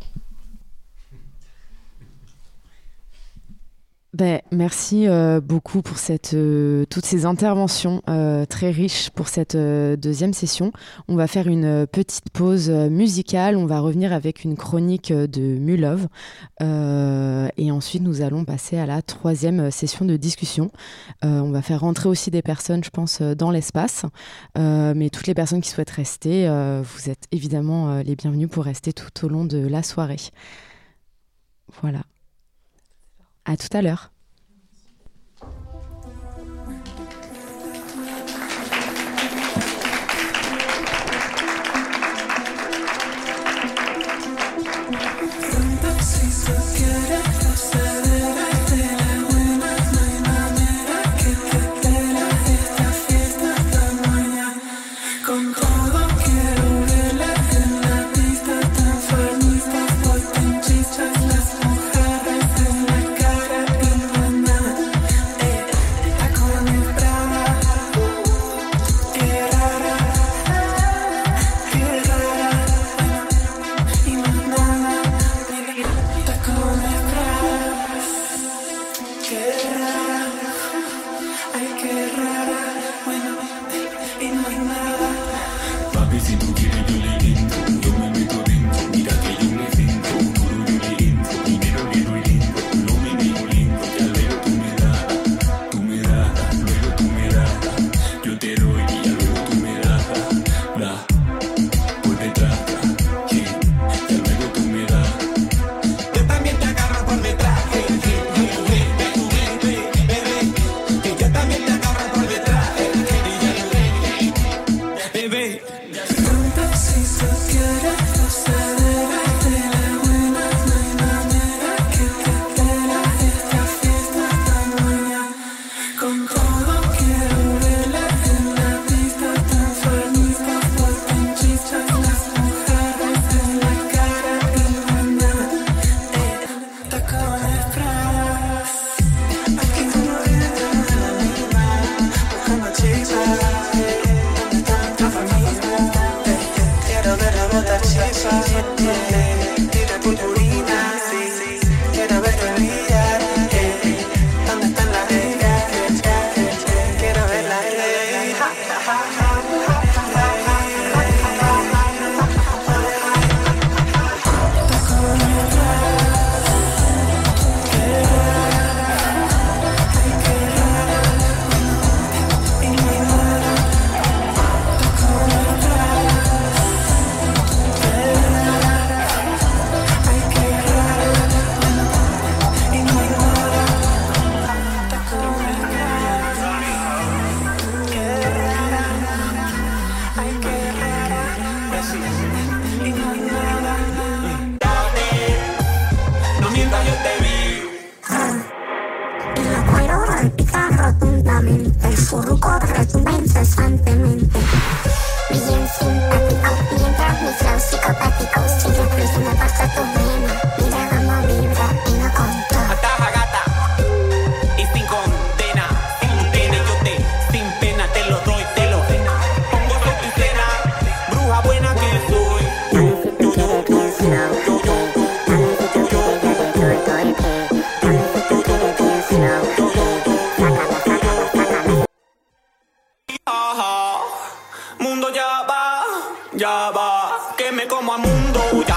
Ben, merci euh, beaucoup pour cette, euh, toutes ces interventions euh, très riches pour cette euh, deuxième session. On va faire une petite pause musicale. On va revenir avec une chronique de Mulove. Euh, et ensuite, nous allons passer à la troisième session de discussion. Euh, on va faire rentrer aussi des personnes, je pense, dans l'espace. Euh, mais toutes les personnes qui souhaitent rester, euh, vous êtes évidemment euh, les bienvenus pour rester tout au long de la soirée. Voilà. À tout à l'heure. Quiero ver a botar chispas. Ya va, que me como al mundo, ya